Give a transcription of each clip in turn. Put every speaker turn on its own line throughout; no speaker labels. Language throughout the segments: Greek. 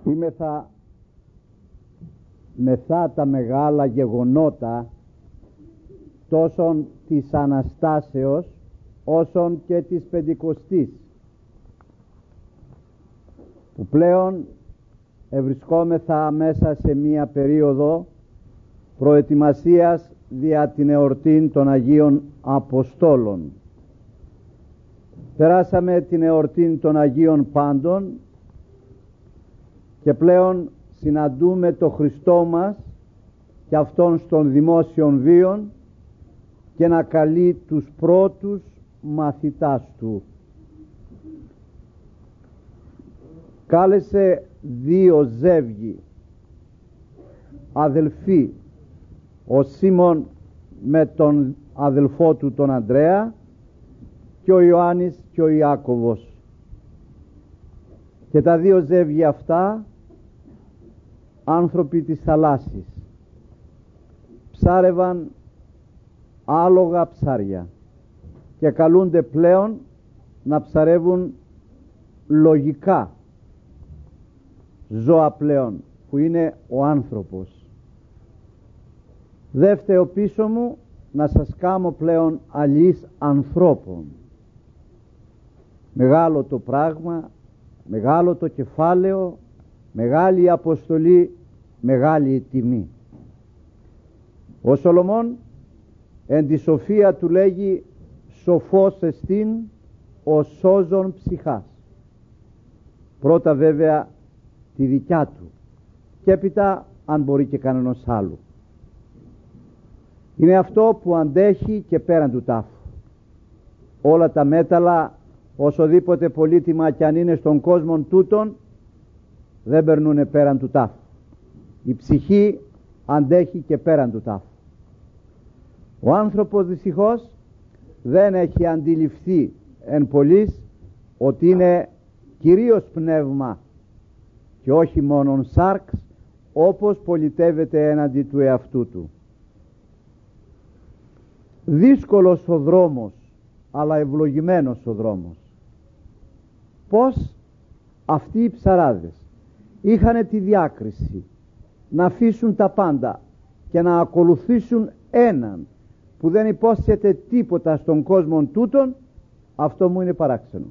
Είμεθα μεθά τα μεγάλα γεγονότα τόσον της Αναστάσεως όσον και της Πεντηκοστής, που πλέον ευρισκόμεθα μέσα σε μία περίοδο προετοιμασίας δια την εορτήν των Αγίων Αποστόλων. Περάσαμε την εορτήν των Αγίων Πάντων και πλέον συναντούμε το Χριστό μας και Αυτόν στον δημόσιον βίον και να καλεί τους πρώτους μαθητάς Του. Κάλεσε δύο ζεύγοι αδελφοί, ο Σίμων με τον αδελφό του τον Ανδρέα και ο Ιωάννης και ο Ιάκωβος. Και τα δύο ζεύγια αυτά άνθρωποι της θαλάσσης, ψάρευαν άλογα ψάρια και καλούνται πλέον να ψαρεύουν λογικά ζώα πλέον, που είναι ο άνθρωπος. Δε φταίω πίσω μου να σας κάμω πλέον αλληλείς ανθρώπων. Μεγάλο το πράγμα, μεγάλο το κεφάλαιο, μεγάλη η αποστολή, μεγάλη η τιμή. Ο Σολομών εν τη σοφία του λέγει σοφός εστίν ο σώζον ψυχάς. Πρώτα βέβαια τη δικιά του και έπειτα αν μπορεί και κανένας άλλου. Είναι αυτό που αντέχει και πέραν του τάφου. Όλα τα μέταλλα, όσοδήποτε πολύτιμα κι αν είναι στον κόσμο τούτον, δεν περνούνε πέραν του τάφου. Η ψυχή αντέχει και πέραν του τάφου. Ο άνθρωπος δυστυχώς δεν έχει αντιληφθεί εν πολλοίς ότι είναι κυρίως πνεύμα και όχι μόνον σάρξ, όπως πολιτεύεται έναντι του εαυτού του. Δύσκολος ο δρόμος, αλλά ευλογημένος ο δρόμος. Πώς αυτοί οι ψαράδες είχανε τη διάκριση να αφήσουν τα πάντα και να ακολουθήσουν έναν που δεν υπόσχεται τίποτα στον κόσμο τούτον, αυτό μου είναι παράξενο.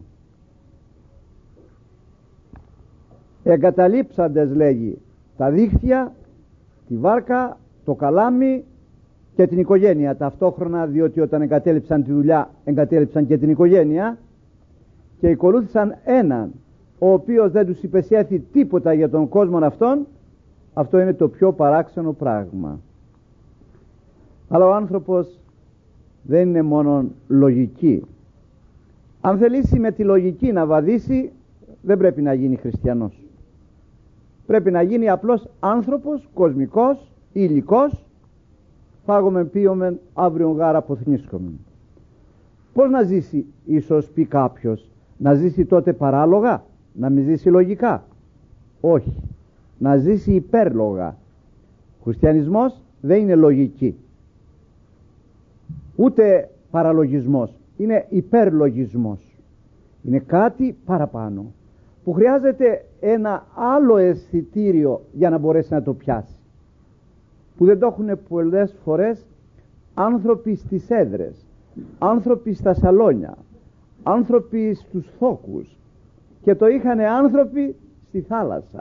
Εγκαταλείψαντες, λέγει, τα δίχτυα, τη βάρκα, το καλάμι και την οικογένεια ταυτόχρονα, διότι όταν εγκατέλειψαν τη δουλειά εγκατέλειψαν και την οικογένεια και ακολούθησαν έναν ο οποίος δεν τους υπεσχέθη τίποτα για τον κόσμο αυτόν. Αυτό είναι το πιο παράξενο πράγμα. Αλλά ο άνθρωπος δεν είναι μόνο λογική. Αν θελήσει με τη λογική να βαδίσει, δεν πρέπει να γίνει χριστιανός. Πρέπει να γίνει απλώς άνθρωπος, κοσμικός, υλικός. Φάγομεν, πίομεν, αύριον γάρα αποθνίσκομεν. Πώς να ζήσει, ίσως πει κάποιος, να ζήσει τότε παράλογα, να μην ζήσει λογικά? Όχι, να ζήσει υπέρλογα. Ο χριστιανισμός δεν είναι λογική, ούτε παραλογισμός, είναι υπερλογισμός. Είναι κάτι παραπάνω που χρειάζεται ένα άλλο αισθητήριο για να μπορέσει να το πιάσει, που δεν το έχουν πολλές φορές άνθρωποι στις έδρες, άνθρωποι στα σαλόνια, άνθρωποι στους θόκους, και το είχαν άνθρωποι στη θάλασσα.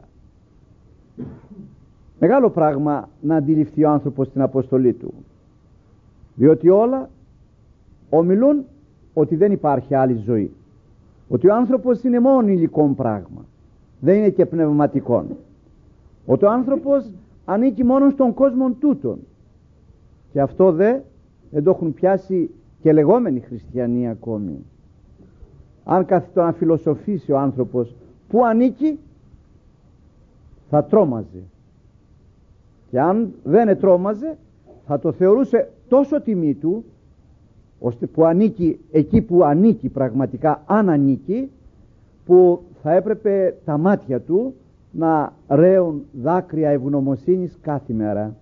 Μεγάλο πράγμα να αντιληφθεί ο άνθρωπος την αποστολή του, διότι όλα ομιλούν ότι δεν υπάρχει άλλη ζωή, ότι ο άνθρωπος είναι μόνο υλικό πράγμα, δεν είναι και πνευματικό, ότι ο άνθρωπος ανήκει μόνο στον κόσμο τούτον, και αυτό δεν το έχουν πιάσει και λεγόμενοι χριστιανοί ακόμη. Αν κάθεται να φιλοσοφήσει ο άνθρωπος που ανήκει, θα τρόμαζε, και αν δεν τρόμαζε θα το θεωρούσε τόσο τιμή του, ώστε που ανήκει εκεί που ανήκει πραγματικά, αν ανήκει, που θα έπρεπε τα μάτια του να ρέουν δάκρυα ευγνωμοσύνης κάθε μέρα.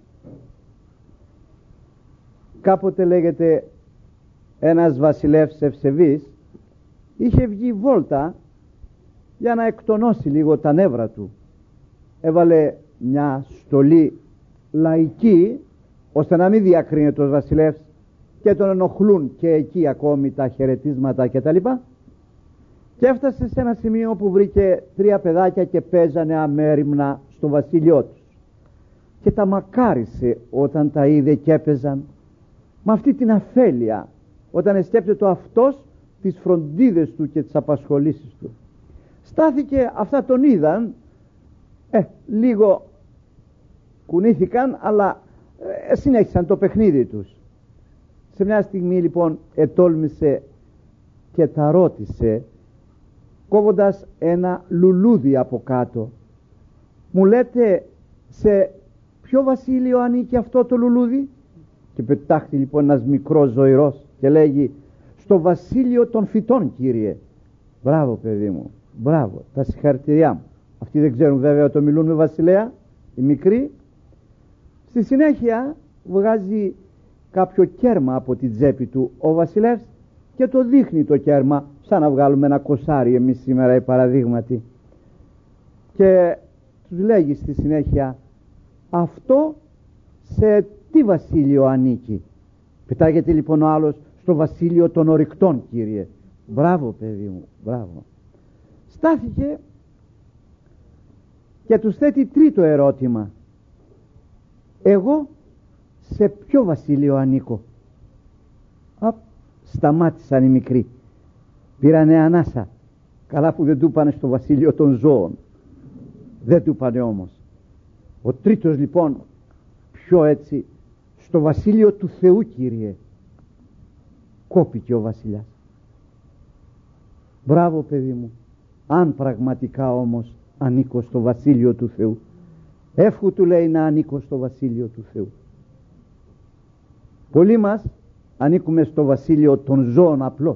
Κάποτε, λέγεται, ένας βασιλεύς ευσεβής είχε βγει βόλτα για να εκτονώσει λίγο τα νεύρα του έβαλε μια στολή λαϊκή, ώστε να μην διακρίνεται ο βασιλεύς και τον ενοχλούν και εκεί ακόμη τα χαιρετίσματα κτλ. Και έφτασε σε ένα σημείο που βρήκε 3 παιδάκια και παίζανε αμέριμνα στο βασίλειό τους και τα μακάρισε όταν τα είδε και έπαιζαν με αυτή την αφέλεια, όταν σκέπτεται αυτός τις φροντίδες του και τις απασχολήσεις του. Στάθηκε, αυτά τον είδαν, λίγο κουνήθηκαν, αλλά συνέχισαν το παιχνίδι τους. Σε μια στιγμή λοιπόν ετόλμησε και τα ρώτησε, κόβοντας ένα λουλούδι από κάτω, μου λέτε σε ποιο βασίλειο ανήκει αυτό το λουλούδι? Και πετάχτη λοιπόν ένας μικρός ζωηρός και λέγει, στο βασίλειο των φυτών, κύριε. Μπράβο παιδί μου, μπράβο, τα συγχαρητηριά μου. Αυτοί δεν ξέρουν βέβαια ότι μιλούν με βασιλέα, οι μικροί. Στη συνέχεια βγάζει κάποιο κέρμα από την τσέπη του ο βασιλεύς και το δείχνει το κέρμα, σαν να βγάλουμε ένα κοσάρι εμείς σήμερα οι παραδείγματι, και τους λέγει στη συνέχεια, αυτό σε τι βασίλειο ανήκει? Πετάγεται λοιπόν ο άλλος, στο βασίλειο των ορυκτών, κύριε. Μπράβο παιδί μου, μπράβο. Στάθηκε και τους θέτει τρίτο ερώτημα, εγώ σε ποιο βασίλειο ανήκω? Σταμάτησαν οι μικροί, πήρανε ανάσα. Καλά που δεν του είπανε στο βασίλειο των ζώων, δεν του είπανε όμως. Ο τρίτος λοιπόν, πιο έτσι, στο βασίλειο του Θεού, κύριε. Κόπηκε ο βασιλιάς. Μπράβο παιδί μου, αν πραγματικά όμως ανήκω στο βασίλειο του Θεού. Εύχου του λέει να ανήκω στο βασίλειο του Θεού. Πολλοί μας ανήκουμε στο βασίλειο των ζώων απλώς.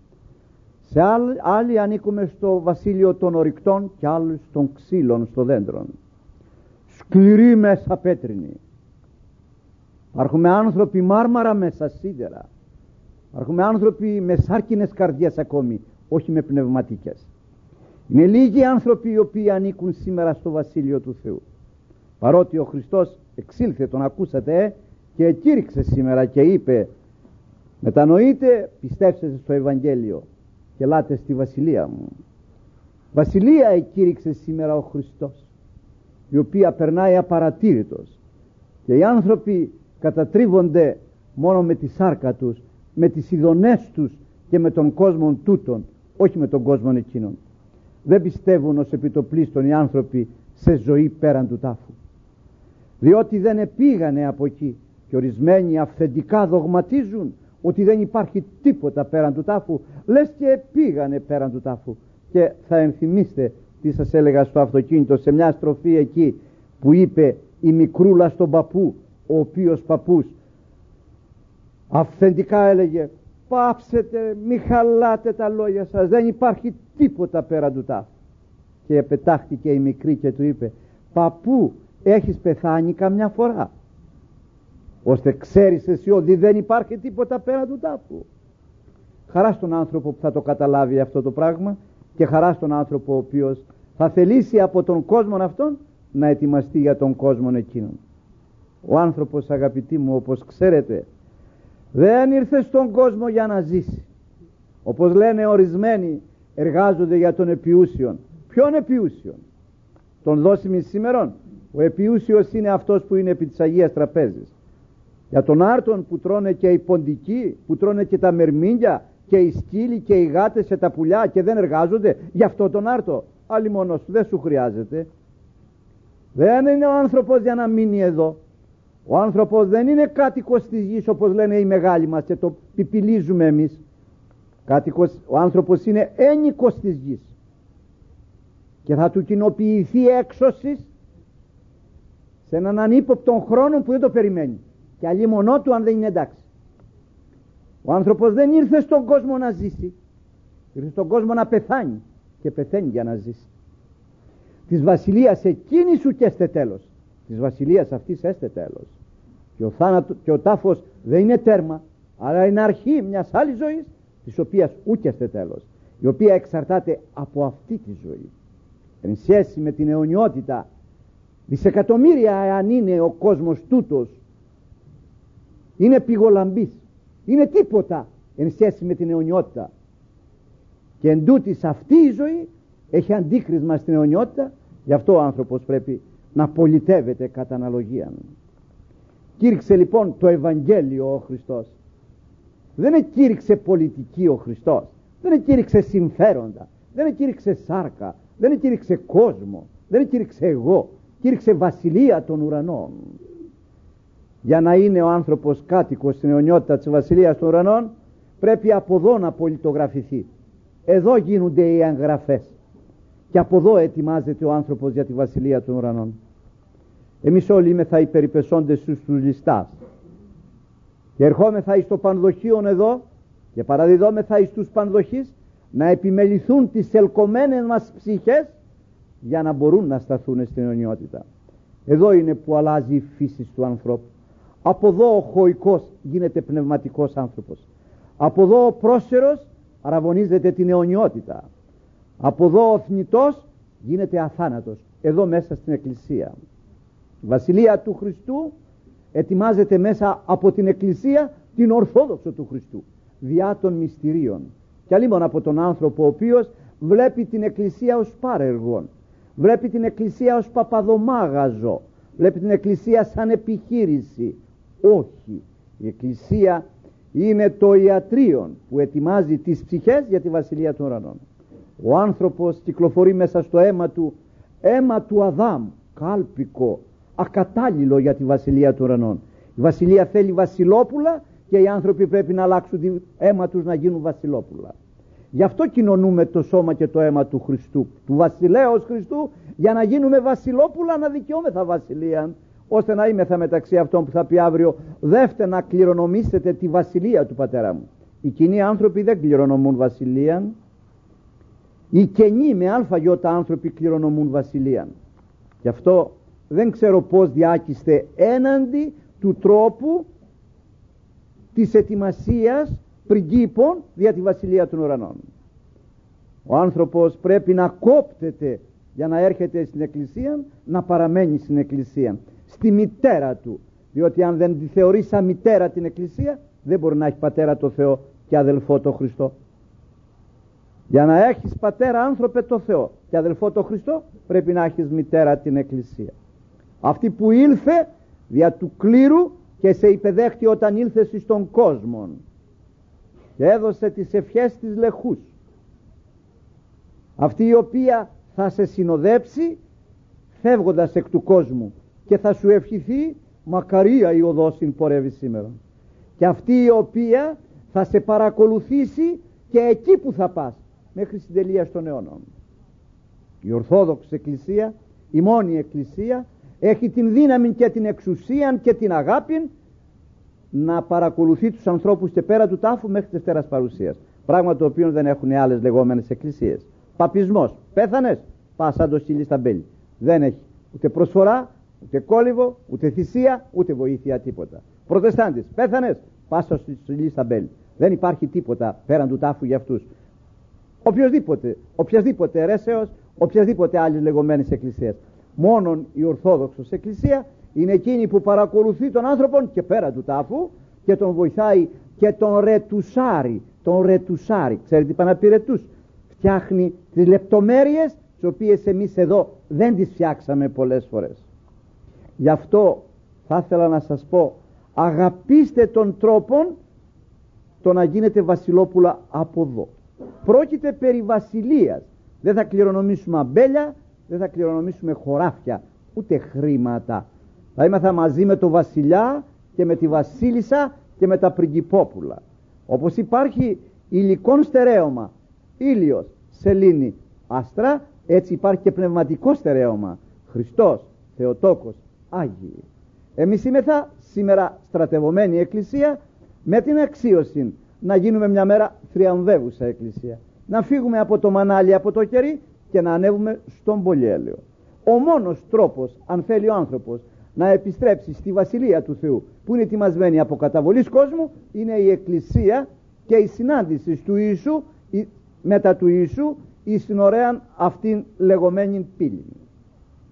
Σε άλλοι ανήκουμε στο βασίλειο των ορυκτών και άλλους των ξύλων στο δέντρον. Σκληροί μέσα πέτρινοι. Υπάρχουμε άνθρωποι μάρμαρα μέσα σίδερα. Υπάρχουμε άνθρωποι με σάρκινες καρδιές ακόμη, όχι με πνευματικές. Είναι λίγοι άνθρωποι οι οποίοι ανήκουν σήμερα στο βασίλειο του Θεού. Παρότι ο Χριστός εξήλθε, τον ακούσατε, και εκήρυξε σήμερα και είπε, μετανοείτε, πιστέψτε στο Ευαγγέλιο και ελάτε στη βασιλεία μου. Βασιλεία εκήρυξε σήμερα ο Χριστός, η οποία περνάει απαρατήρητος, και οι άνθρωποι κατατρίβονται μόνο με τη σάρκα τους, με τις ειδονές τους και με τον κόσμο τούτον, όχι με τον κόσμο εκείνον. Δεν πιστεύουν ως επιτοπλίστων οι άνθρωποι σε ζωή πέραν του τάφου, διότι δεν επήγανε από εκεί, και ορισμένοι αυθεντικά δογματίζουν ότι δεν υπάρχει τίποτα πέραν του τάφου, λες και επήγανε πέραν του τάφου. Και θα ενθυμίστε τι σας έλεγα στο αυτοκίνητο, σε μια στροφή εκεί που είπε η μικρούλα στον παππού, ο οποίος παππούς αυθεντικά έλεγε, πάψετε, μη χαλάτε τα λόγια σας, δεν υπάρχει τίποτα πέραν του τάφου. Και πετάχτηκε η μικρή και του είπε, παππού, έχεις πεθάνει καμιά φορά, ώστε ξέρεις εσύ ότι δεν υπάρχει τίποτα πέραν του τάφου? Χαρά στον άνθρωπο που θα το καταλάβει αυτό το πράγμα, και χαρά στον άνθρωπο ο οποίος θα θελήσει από τον κόσμο αυτόν να ετοιμαστεί για τον κόσμο εκείνον. Ο άνθρωπος, αγαπητοί μου, όπως ξέρετε, δεν ήρθε στον κόσμο για να ζήσει. Όπως λένε ορισμένοι, εργάζονται για τον επιούσιον. Ποιον επιούσιον? Τον δώσιμη σήμερον? Ο επιούσιος είναι αυτός που είναι επί της Αγίας Τραπέζης. Για τον άρτον που τρώνε και οι ποντικοί, που τρώνε και τα μερμήγκια και οι σκύλοι και οι γάτες και τα πουλιά και δεν εργάζονται, γι' αυτό τον άρτο. Άλλη μόνος δεν σου χρειάζεται. Δεν είναι ο άνθρωπος για να μείνει εδώ. Ο άνθρωπος δεν είναι κάτοικος της γης, όπως λένε οι μεγάλοι μας και το πιπιλίζουμε εμείς. Ο άνθρωπος είναι ένικος της γης και θα του κοινοποιηθεί έξωση σε έναν ανύποπτον χρόνο που δεν το περιμένει, και αλλή μονό του αν δεν είναι εντάξει. Ο άνθρωπος δεν ήρθε στον κόσμο να ζήσει, ήρθε στον κόσμο να πεθάνει, και πεθαίνει για να ζήσει. Της βασιλείας εκείνης σου και έστε τέλος. Της βασιλείας αυτής έστε τέλος. Και ο τάφος δεν είναι τέρμα, αλλά είναι αρχή μιας άλλης ζωής, της οποίας ούκεστε τέλος, η οποία εξαρτάται από αυτή τη ζωή, εν σχέση με την αιωνιότητα Δισεκατομμύρια αν είναι ο κόσμος τούτος, είναι πηγολαμπής, είναι τίποτα εν σχέση με την αιωνιότητα. Και εν τούτης αυτή η ζωή έχει αντίκρισμα στην αιωνιότητα. Γι' αυτό ο άνθρωπος πρέπει να πολιτεύεται κατά αναλογία. Κήρυξε λοιπόν το Ευαγγέλιο ο Χριστός. Δεν εκήρυξε πολιτική ο Χριστός, δεν εκήρυξε συμφέροντα, δεν εκήρυξε σάρκα, δεν εκήρυξε κόσμο, δεν εκήρυξε εγώ, κήρυξε βασιλεία των ουρανών. Για να είναι ο άνθρωπος κάτοικος στην αιωνιότητα της βασιλείας των ουρανών, πρέπει από εδώ να πολιτογραφηθεί. Εδώ γίνονται οι εγγραφές και από εδώ ετοιμάζεται ο άνθρωπος για τη βασιλεία των ουρανών. Εμείς όλοι είμεθα οι περιπεσόντες στους ληστάς και ερχόμεθα εις το πανδοχείον εδώ και παραδιδόμεθα εις τους πανδοχείς να επιμεληθούν τις ελκομένες μας ψυχές για να μπορούν να σταθούν στην αιωνιότητα. Εδώ είναι που αλλάζει η φύση του ανθρώπου. Από εδώ ο χωικός γίνεται πνευματικός άνθρωπος. Από εδώ ο πρόσερος αραβωνίζεται την αιωνιότητα. Από εδώ ο θνητός γίνεται αθάνατος. Εδώ μέσα στην Εκκλησία. Η βασιλεία του Χριστού ετοιμάζεται μέσα από την Εκκλησία την Ορθόδοξο του Χριστού, διά των μυστηρίων. Και αλλήμον από τον άνθρωπο ο οποίος βλέπει την Εκκλησία ως πάρεργον, βλέπει την Εκκλησία ως παπαδομάγαζο, βλέπει την Εκκλησία σαν επιχείρηση. Όχι, η Εκκλησία είναι το ιατρίον που ετοιμάζει τις ψυχές για τη βασιλεία των ουρανών. Ο άνθρωπος κυκλοφορεί μέσα στο αίμα του Αδάμ, κάλπικο, ακατάλληλο για τη βασιλεία των ουρανών. Η βασιλεία θέλει βασιλόπουλα και οι άνθρωποι πρέπει να αλλάξουν το αίμα τους να γίνουν βασιλόπουλα. Γι' αυτό κοινωνούμε το σώμα και το αίμα του Χριστού, του βασιλέως Χριστού, για να γίνουμε βασιλόπουλα, να δικαιώμεθα βασιλεία, ώστε να είμεθα μεταξύ αυτών που θα πει αύριο, δεύτε να κληρονομήσετε τη βασιλεία του πατέρα μου. Οι κοινοί άνθρωποι δεν κληρονομούν βασιλεία, οι καινοί με αλφαγιώτα άνθρωποι κληρονομούν βασιλεία. Γι' αυτό δεν ξέρω πώς διάκειστε έναντι του τρόπου της ετοιμασίας πριγκίπων για τη βασιλεία των ουρανών. Ο άνθρωπος πρέπει να κόπτεται για να έρχεται στην Εκκλησία, να παραμένει στην Εκκλησία, στη μητέρα του, διότι αν δεν τη θεωρεί σαν μητέρα την Εκκλησία, δεν μπορεί να έχει πατέρα το Θεό και αδελφό το Χριστό. Για να έχεις πατέρα άνθρωπε το Θεό και αδελφό το Χριστό, πρέπει να έχεις μητέρα την Εκκλησία. Αυτή που ήλθε δια του κλήρου και σε υπεδέχτη όταν ήλθες στον κόσμο και έδωσε τις ευχές της λεχούς. Αυτή η οποία θα σε συνοδέψει φεύγοντας εκ του κόσμου και θα σου ευχηθεί μακαρία η οδός την πορεύει σήμερα. Και αυτή η οποία θα σε παρακολουθήσει και εκεί που θα πας μέχρι στην τελεία των αιώνων. Η Ορθόδοξη Εκκλησία, η μόνη Εκκλησία, έχει την δύναμη και την εξουσία και την αγάπη να παρακολουθεί τους ανθρώπους και πέρα του τάφου μέχρι της Δευτέρας Παρουσίας. Πράγμα το οποίο δεν έχουν άλλες λεγόμενες εκκλησίες. Παπισμός, πέθανες, πας σαν το σκυλί στα μπέλη. Δεν έχει ούτε προσφορά, ούτε κόλληβο, ούτε θυσία, ούτε βοήθεια, τίποτα. Προτεστάντης, πέθανες, πας στο σκυλί στα μπέλη. Δεν υπάρχει τίποτα πέραν του τάφου για αυτούς. Οποιασδήποτε αιρέσεως, οποιασδήποτε άλλες λεγόμενες εκκλησίες. Μόνον η Ορθόδοξος Εκκλησία είναι εκείνη που παρακολουθεί τον άνθρωπον και πέρα του τάφου και τον βοηθάει και τον ρετουσάρει. Ξέρετε τι πάνε να πει ρετούς? Φτιάχνει τις λεπτομέρειες τις οποίες εμείς εδώ δεν τις φτιάξαμε πολλές φορές. Γι' αυτό θα ήθελα να σας πω, αγαπήστε τον τρόπον το να γίνετε βασιλόπουλα από εδώ. Πρόκειται περί βασιλείας. Δεν θα κληρονομήσουμε αμπέλια, δεν θα κληρονομήσουμε χωράφια, ούτε χρήματα. Θα είμαστε μαζί με το βασιλιά και με τη βασίλισσα και με τα πριγκιπόπουλα. Όπως υπάρχει υλικόν στερέωμα, ήλιος, σελήνη, άστρα, έτσι υπάρχει και πνευματικό στερέωμα, Χριστός, Θεοτόκος, Άγιοι. Εμείς είμεθα σήμερα στρατευωμένη Εκκλησία με την αξίωση να γίνουμε μια μέρα θριαμβεύουσα Εκκλησία. Να φύγουμε από το μανάλι, από το κερί και να ανέβουμε στον πολυέλαιο. Ο μόνος τρόπος, αν θέλει ο άνθρωπος να επιστρέψει στη Βασιλεία του Θεού που είναι ετοιμασμένη από καταβολής κόσμου, είναι η Εκκλησία και η συνάντηση του Ιησού μετά του Ιησού εις την ωραίαν αυτήν λεγόμενη πύλη.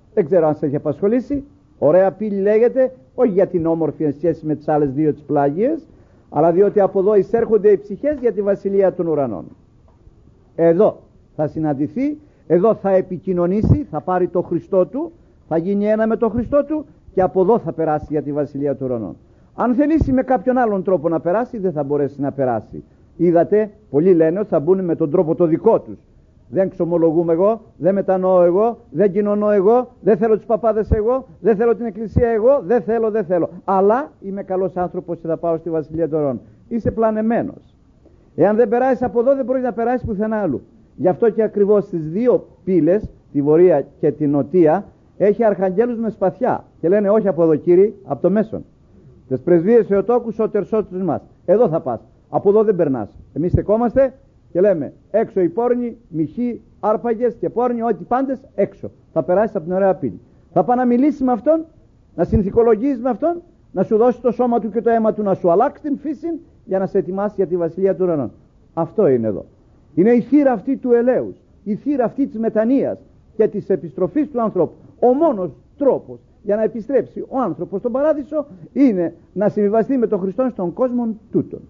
Δεν ξέρω αν σας έχει απασχολήσει. Ωραία πύλη λέγεται, όχι για την όμορφη εν σχέση με τις άλλες δύο τις πλάγιες, αλλά διότι από εδώ εισέρχονται οι ψυχές για τη βασιλεία των ουρανών. Εδώ θα συναντηθεί, εδώ θα επικοινωνήσει, θα πάρει το Χριστό του, θα γίνει ένα με το Χριστό του και από εδώ θα περάσει για τη βασιλεία των ουρανών. Αν θελήσει με κάποιον άλλον τρόπο να περάσει, δεν θα μπορέσει να περάσει. Είδατε, πολλοί λένε ότι θα μπουν με τον τρόπο το δικό τους. Δεν ξομολογούμε εγώ, δεν μετανοώ εγώ, δεν κοινωνώ εγώ, δεν θέλω τους παπάδες εγώ, δεν θέλω την εκκλησία εγώ, δεν θέλω. Αλλά είμαι καλός άνθρωπος και θα πάω στη βασιλεία των ουρανών. Είσαι πλανεμένος. Εάν δεν περάσεις από εδώ, δεν μπορεί να περάσεις πουθενά άλλου. Γι' αυτό και ακριβώς στις δύο πύλες, τη βορεία και τη νοτία, έχει αρχαγγέλους με σπαθιά. Και λένε όχι από εδώ κύριε, από το μέσον. Τις πρεσβείες Θεοτόκους ο τερσότους μας. Εδώ θα πας. Από εδώ δεν περνάς. Εμείς στεκόμαστε και λέμε έξω οι πόρνοι, μυχοί, άρπαγες και πόρνοι, ό,τι πάντες έξω. Θα περάσεις από την ωραία πύλη. Θα πάει να μιλήσει με αυτόν, να συνθηκολογείς με αυτόν, να σου δώσει το σώμα του και το αίμα του, να σου αλλάξει την φύση για να σε ετοιμάσει για τη βασιλεία του ουρανών. Αυτό είναι εδώ. Είναι η θύρα αυτή του ελέους, η θύρα αυτή της μετανοίας και της επιστροφής του ανθρώπου. Ο μόνος τρόπος για να επιστρέψει ο άνθρωπος στον παράδεισο είναι να συμβιβαστεί με τον Χριστό στον κόσμο τούτον.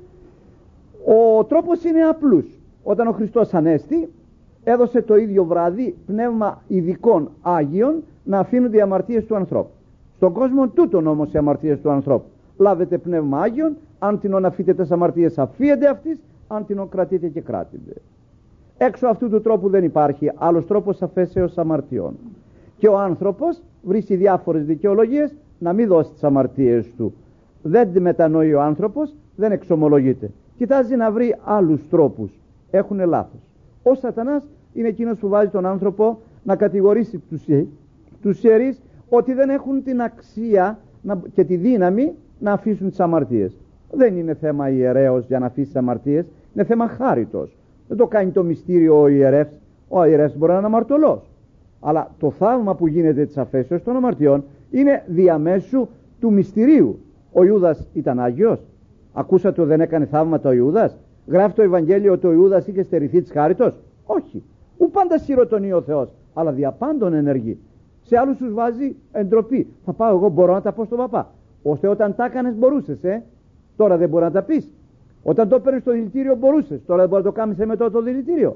Ο τρόπος είναι απλούς. Όταν ο Χριστός ανέστη, έδωσε το ίδιο βράδυ πνεύμα ειδικών Άγιων να αφήνουν οι αμαρτίες του ανθρώπου. Στον κόσμο τούτον όμως οι αμαρτίες του ανθρώπου. Λάβετε πνεύμα Άγιον, αν την αφήνετε τις αμαρτίες αφίετε αυτής, αν την κρατείτε και κράτητε. Έξω αυτού του τρόπου δεν υπάρχει άλλος τρόπος αφέσεως αμαρτιών. Και ο άνθρωπος βρίσκει διάφορες δικαιολογίες να μην δώσει τις αμαρτίες του. Δεν τη μετανοεί ο άνθρωπος, δεν εξομολογείται. Κοιτάζει να βρει άλλους τρόπους. Έχουνε λάθος. Ο Σατανάς είναι εκείνος που βάζει τον άνθρωπο να κατηγορήσει τους ιερείς ότι δεν έχουν την αξία και τη δύναμη να αφήσουν τις αμαρτίες. Δεν είναι θέμα ιερέως για να αφήσει τις αμαρτίες, είναι θέμα χάριτος. Δεν το κάνει το μυστήριο ο ιερεύς. Ο ιερεύς μπορεί να είναι αμαρτωλός. Αλλά το θαύμα που γίνεται της αφέσεως των αμαρτιών είναι διαμέσου του μυστηρίου. Ο Ιούδας ήταν Άγιος. Ακούσατε ότι δεν έκανε θαύματα ο Ιούδας? Γράφει το Ευαγγέλιο ότι ο Ιούδας είχε στερηθεί της χάριτος? Όχι. Ου πάντα σιρωτονεί ο Θεός, αλλά διαπάντων ενεργεί. Σε άλλους τους βάζει εντροπή. Θα πάω εγώ, μπορώ να τα πω στον παπά. Ώστε όταν τα έκανες μπορούσες, τώρα δεν μπορεί να τα πεις. Όταν το παίρνεις στο δηλητήριο μπορούσες, τώρα δεν μπορεί να το κάνεις με το δηλητήριο.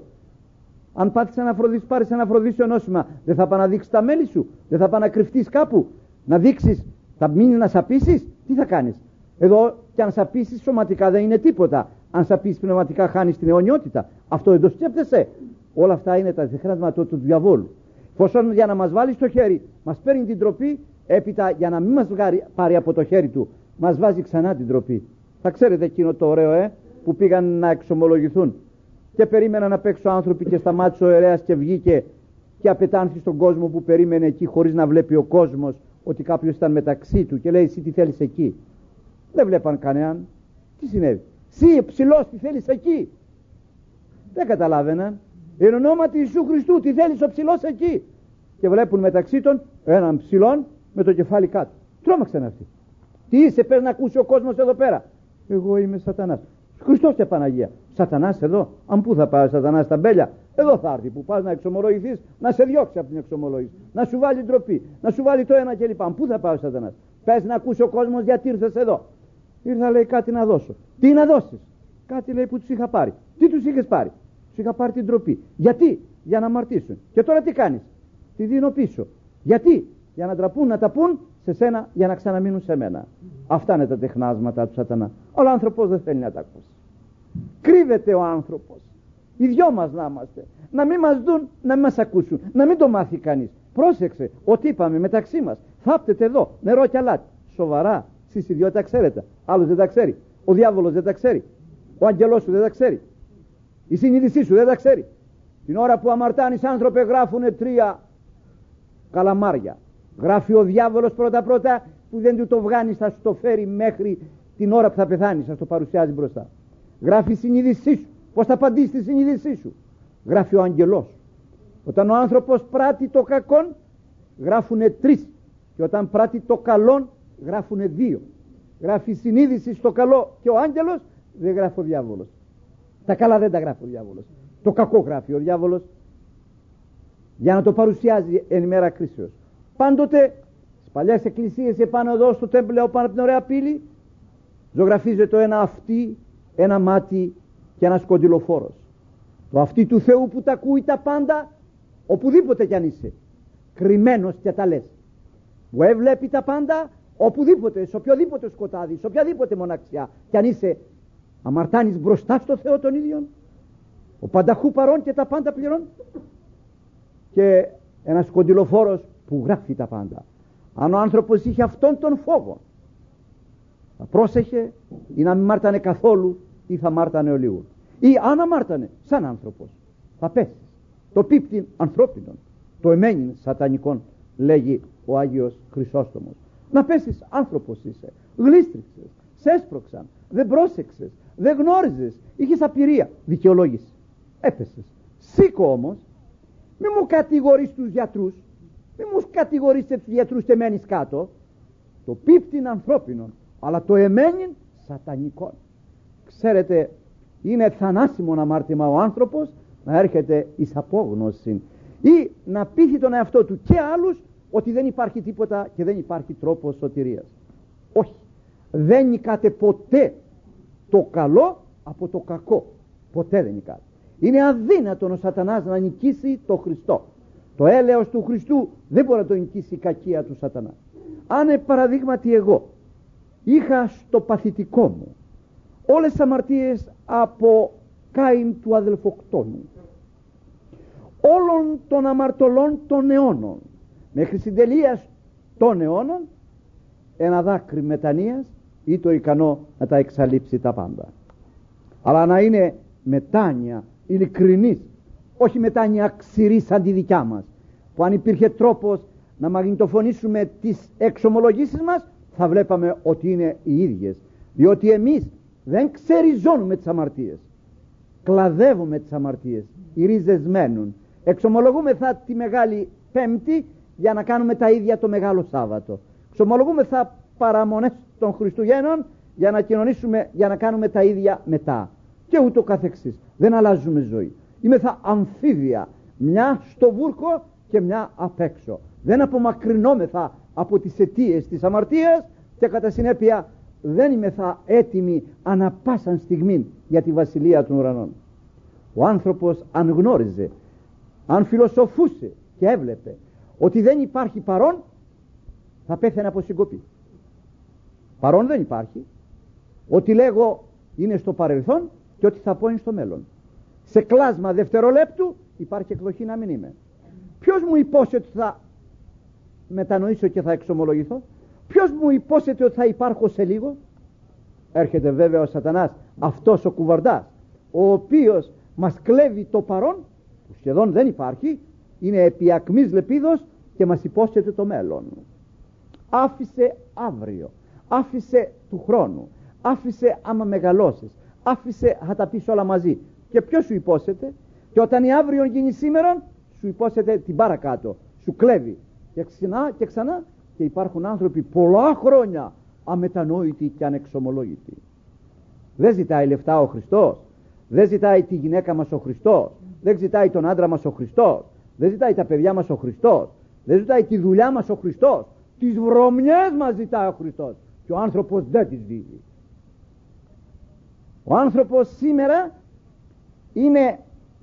Αν πάθεις ένα φροντίσιο, πάρεις ένα φροντίσιο νόσημα, δεν θα πάει να δείξεις τα μέλη σου, δεν θα πάει να κρυφτείς κάπου, να δείξεις, θα μείνει να σαπίσεις, τι θα κάνεις? Εδώ και αν σαπίσεις σωματικά δεν είναι τίποτα. Αν σαπίσεις πνευματικά χάνεις την αιωνιότητα. Αυτό δεν το σκέφτεσαι? Όλα αυτά είναι τα διχράσματα του διαβόλου. Εφόσον για να μας βάλει στο χέρι, μας παίρνει την τροπή, έπειτα για να μην μας πάρει από το χέρι του, μας βάζει ξανά την τροπή. Θα ξέρετε εκείνο το ωραίο που πήγαν να εξομολογηθούν και περίμεναν απ' έξω άνθρωποι και σταμάτησε ο ιερέας και βγήκε και απετάνθη στον κόσμο που περίμενε εκεί, χωρίς να βλέπει ο κόσμος ότι κάποιος ήταν μεταξύ του και λέει εσύ τι θέλεις εκεί? Δεν βλέπαν κανέναν. Τι συνέβη? Εσύ ψηλός τι θέλεις εκεί? Δεν καταλάβαιναν. Εν ονόματι Ιησού Χριστού τι θέλεις ο ψηλός εκεί? Και βλέπουν μεταξύ των έναν ψηλόν με το κεφάλι κάτω. Τρόμαξαν αυτοί. Τι είσαι, πες να ακούσει ο κόσμος εδώ πέρα? Εγώ είμαι Σατανάς. Χριστός και Παναγία. Σατανάς εδώ? Αν πού θα πάει ο Σατανάς? Στα μπέλια? Εδώ θα έρθει που πας να εξομολογηθείς, να σε διώξει από την εξομολόγηση, να σου βάλει ντροπή, να σου βάλει το ένα κλπ. Αν πού θα πάει ο Σατανάς? Πες να ακούσει ο κόσμος γιατί ήρθες εδώ. Ήρθα, λέει, κάτι να δώσω. Τι να δώσεις? Κάτι, λέει, που τους είχα πάρει. Τι τους είχες πάρει? Τους είχα πάρει την ντροπή. Γιατί? Για να αμαρτήσουν. Και τώρα τι κάνεις? Τη δίνω πίσω. Γιατί? Για να ντραπούν, να τα πούν σε σένα, για να ξαναμείνουν σε μένα. Αυτά είναι τα τεχνάσματα του Σατανά. Ο άνθρωπος δεν θέλει να τα ακούσει. Κρύβεται ο άνθρωπος. Οι δυο μας να είμαστε. Να μην μας δουν, να μην μας ακούσουν. Να μην το μάθει κανείς. Πρόσεξε, ό,τι είπαμε μεταξύ μας. Θάπτεται εδώ, νερό και αλάτι. Σοβαρά. Εσείς οι δυο τα ξέρετε. Άλλος δεν τα ξέρει. Ο διάβολος δεν τα ξέρει. Ο αγγελός σου δεν τα ξέρει. Η συνείδησή σου δεν τα ξέρει. Την ώρα που αμαρτάνεις, άνθρωπε, γράφουνε 3 καλαμάρια. Γράφει ο διάβολος πρώτα που δεν του το βγάνεις, θα σου το φέρει μέχρι την ώρα που θα πεθάνεις, θα το παρουσιάζει μπροστά. Γράφει η συνείδησή σου. Πώς θα απαντήσει στη συνείδησή σου? Γράφει ο αγγελός. Όταν ο άνθρωπος πράττει το κακόν, γράφουνε 3. Και όταν πράττει το καλόν, γράφουνε 2. Γράφει η συνείδηση στο καλό και ο άγγελος, δεν γράφει ο διάβολος. Τα καλά δεν τα γράφει ο διάβολος. Το κακό γράφει ο διάβολος. για να το παρουσιάζει εν ημέρα κρίσεως. Πάντοτε στις παλιές εκκλησίες επάνω εδώ στο τέμπλεο, πάνω από την ωραία πύλη, ζωγραφίζεται ένα αυτί, ένα μάτι και ένας κοντιλοφόρος. Το αυτί του Θεού που τα ακούει τα πάντα, οπουδήποτε κι αν είσαι, κρυμμένος και τα λες, που έβλεπει τα πάντα, οπουδήποτε, σε οποιοδήποτε σκοτάδι, σε οποιαδήποτε μοναξιά κι αν είσαι, αμαρτάνεις μπροστά στο Θεό τον ίδιον, ο πανταχού παρών και τα πάντα πληρών, και ένας κοντιλοφόρος που γράφει τα πάντα. Αν ο άνθρωπος είχε αυτόν τον φόβο, θα πρόσεχε ή να μην μάρτανε καθόλου ή θα μάρτανε ο λίγο. Ή αν αμάρτανε σαν άνθρωπος, θα πέσει. Το πίπτην ανθρώπινον, το εμένην σατανικών, λέγει ο Άγιος Χρυσόστομος. Να πέσεις, άνθρωπος είσαι, γλίστριξες, σε έσπρωξαν, δεν πρόσεξες, δεν γνώριζες, είχες απειρία, δικαιολόγηση, έπεσες. Σήκω όμως, μη μου κατηγορείς τους γιατρούς, μη μου κατηγορείς τους γιατρούς και μένεις κάτω. Το πίπτην ανθρώπινον, αλλά το εμένην σατανικών. Ξέρετε, είναι θανάσιμο αμάρτημα ο άνθρωπος να έρχεται εις απόγνωση ή να πείθει τον εαυτό του και άλλους ότι δεν υπάρχει τίποτα και δεν υπάρχει τρόπος σωτηρίας. Όχι, δεν νικάται ποτέ το καλό από το κακό. Ποτέ δεν νικάται. Είναι αδύνατον ο σατανάς να νικήσει το Χριστό. Το έλεος του Χριστού δεν μπορεί να το νικήσει η κακία του σατανά. Αν παραδείγματι εγώ είχα στο παθητικό μου όλες τις αμαρτίες από Κάιν του αδελφοκτόνου, όλων των αμαρτωλών των αιώνων μέχρι συντελείας των αιώνων, ένα δάκρυ μετανοίας ή το ικανό να τα εξαλείψει τα πάντα. Αλλά να είναι μετάνοια ειλικρινής, όχι μετάνοια ξηρή σαν τη δικιά μας, που αν υπήρχε τρόπος να μαγνητοφωνήσουμε τις εξομολογήσεις μας, θα βλέπαμε ότι είναι οι ίδιες. Διότι εμείς δεν ξεριζώνουμε τις αμαρτίες, κλαδεύουμε τις αμαρτίες, οι ρίζες μένουν. Εξομολογούμεθα τη Μεγάλη Πέμπτη για να κάνουμε τα ίδια το Μεγάλο Σάββατο. Εξομολογούμεθα παραμονές των Χριστουγέννων για να κοινωνήσουμε, για να κάνουμε τα ίδια μετά. Και ούτω καθεξής. Δεν αλλάζουμε ζωή. Είμεθα αμφίβια, μια στο βούρκο και μια απ' έξω. Δεν απομακρυνόμεθα από τις αιτίες της αμαρτίας και κατά συνέπεια δεν είμεθα έτοιμοι ανα πάσαν στιγμή για τη βασιλεία των ουρανών. Ο άνθρωπος αν γνώριζε, αν φιλοσοφούσε και έβλεπε ότι δεν υπάρχει παρόν, θα πέθαινε από συγκοπή. Παρόν δεν υπάρχει. Ό,τι λέγω είναι στο παρελθόν και ό,τι θα πω είναι στο μέλλον. Σε κλάσμα δευτερολέπτου υπάρχει εκδοχή να μην είμαι. Ποιος μου υπόσχεται ότι θα μετανοήσω και θα εξομολογηθώ? Ποιος μου υπόσχεται ότι θα υπάρχω σε λίγο? Έρχεται βέβαια ο σατανάς, αυτός ο κουβαρντάς, ο οποίος μας κλέβει το παρόν, που σχεδόν δεν υπάρχει, είναι επί ακμής λεπίδος και μας υπόσχεται το μέλλον. Άφησε αύριο, άφησε του χρόνου, άφησε άμα μεγαλώσεις, άφησε, θα τα πεις όλα μαζί. Και ποιος σου υπόσχεται? Και όταν η αύριο γίνει σήμερα, σου υπόσχεται την παρακάτω, σου κλέβει και ξανά και ξανά. Και υπάρχουν άνθρωποι πολλά χρόνια αμετανόητοι και ανεξομολόγητοι. Δεν ζητάει λεφτά ο Χριστός, δεν ζητάει τη γυναίκα μας ο Χριστός, δεν ζητάει τον άντρα μας ο Χριστός, δεν ζητάει τα παιδιά μας ο Χριστός, δεν ζητάει τη δουλειά μας ο Χριστός, τις βρωμιές μας ζητάει ο Χριστός και ο άνθρωπος δεν τις δίδει. Ο άνθρωπος σήμερα είναι,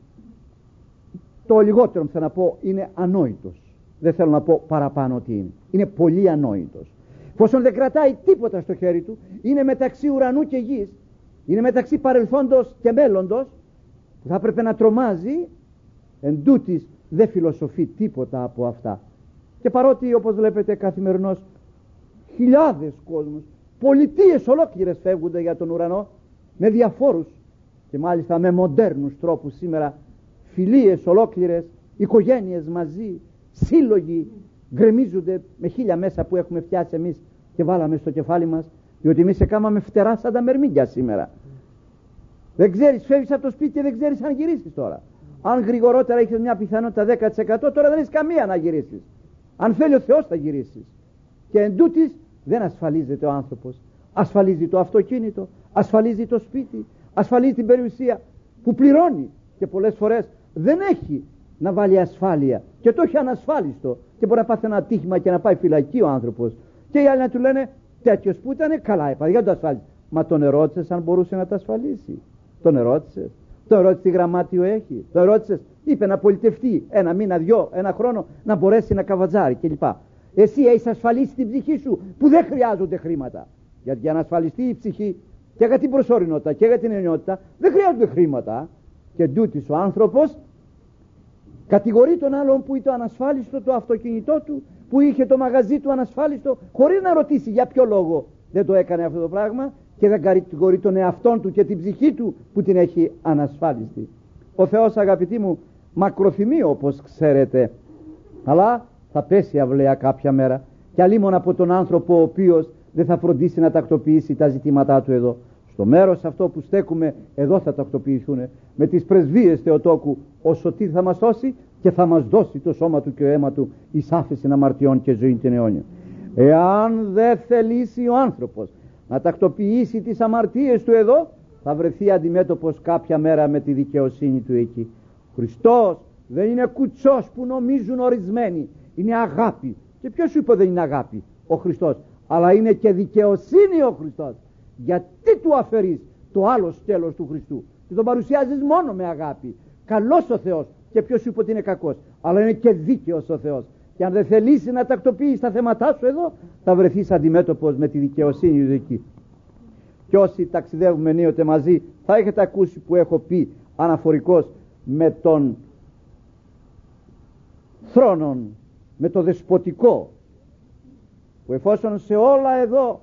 το λιγότερο θέλω να πω, είναι ανόητος. Δεν θέλω να πω παραπάνω τι είναι. Είναι πολύ ανόητος. Εφόσον δεν κρατάει τίποτα στο χέρι του, είναι μεταξύ ουρανού και γης, είναι μεταξύ παρελθόντος και μέλλοντος, που θα έπρεπε να τρομάζει, εν τούτης δεν φιλοσοφεί τίποτα από αυτά. Και παρότι, όπως βλέπετε, καθημερινώς χιλιάδες κόσμους, πολιτείες ολόκληρες φεύγονται για τον ουρανό με διαφόρους και μάλιστα με μοντέρνους τρόπους σήμερα, φιλίες ολόκληρες, οικογένειες μαζί, σύλλογοι γκρεμίζονται με χίλια μέσα που έχουμε φτιάσει εμείς και βάλαμε στο κεφάλι μας, διότι εμείς έκαναμε φτερά σαν τα μερμήγκια σήμερα. Δεν ξέρεις, φεύγεις από το σπίτι και δεν ξέρεις αν γυρίσεις τώρα. Αν γρηγορότερα είχες μια πιθανότητα 10%, τώρα δεν έχεις καμία να γυρίσεις. Αν θέλει ο Θεός θα γυρίσεις. Και εν τούτης δεν ασφαλίζεται ο άνθρωπος. Ασφαλίζει το αυτοκίνητο, ασφαλίζει το σπίτι, ασφαλίζει την περιουσία που πληρώνει και πολλές φορές δεν έχει να βάλει ασφάλεια και το έχει ανασφάλιστο και μπορεί να πάθει ένα ατύχημα και να πάει φυλακή ο άνθρωπος, και οι άλλοι να του λένε τέτοιος που ήταν καλά έπαθε, για το ασφάλισε. Μα τον ερώτησες αν μπορούσε να τα ασφαλίσει? Τον ερώτησες? Τον ερώτησες τι γραμμάτιο έχει? Τον ερώτησες? Είπε να πολιτευτεί ένα μήνα, 2, ένα χρόνο, να μπορέσει να καβατζάρει κλπ. Εσύ έχεις ασφαλίσει την ψυχή σου που δεν χρειάζονται χρήματα. Γιατί για να ασφαλιστεί η ψυχή και για την προσωρινότητα και για την ενιότητα δεν χρειάζονται χρήματα. Και ντούτοις ο άνθρωπος κατηγορεί τον άλλον που ήταν ανασφάλιστο το αυτοκίνητό του, που είχε το μαγαζί του ανασφάλιστο, χωρίς να ρωτήσει για ποιο λόγο δεν το έκανε αυτό το πράγμα, και δεν κατηγορεί τον εαυτόν του και την ψυχή του που την έχει ανασφάλιστη. Ο Θεός, αγαπητοί μου, μακροθυμεί όπως ξέρετε, αλλά θα πέσει αυλαία κάποια μέρα, και αλίμον από τον άνθρωπο ο οποίος δεν θα φροντίσει να τακτοποιήσει τα ζητήματά του εδώ. Στο μέρος αυτό που στέκουμε εδώ θα τακτοποιηθούν με τις πρεσβείες Θεοτόκου ο Σωτήρ θα μας σώσει και θα μας δώσει το σώμα του και το αίμα του εις άφεση αμαρτιών και ζωή την αιώνια. Εάν δεν θελήσει ο άνθρωπος να τακτοποιήσει τις αμαρτίες του εδώ, θα βρεθεί αντιμέτωπος κάποια μέρα με τη δικαιοσύνη του εκεί. Ο Χριστός δεν είναι κουτσός που νομίζουν ορισμένοι, είναι αγάπη. Και ποιος σου είπε δεν είναι αγάπη? Ο Χριστός. Αλλά είναι και δικαιοσύνη ο Χριστός. Γιατί του αφαιρείς το άλλο σκέλος του Χριστού και τον παρουσιάζεις μόνο με αγάπη? Καλός ο Θεός, και ποιος σου είπε ότι είναι κακός? Αλλά είναι και δίκαιος ο Θεός. Και αν δεν θελήσει να τακτοποιείς τα θέματά σου εδώ, θα βρεθείς αντιμέτωπος με τη δικαιοσύνη του εκεί. Και όσοι ταξιδεύουμε ενίοτε μαζί, θα έχετε ακούσει που έχω πει αναφορικώς με τον θρόνον, με το δεσποτικό, που εφόσον σε όλα εδώ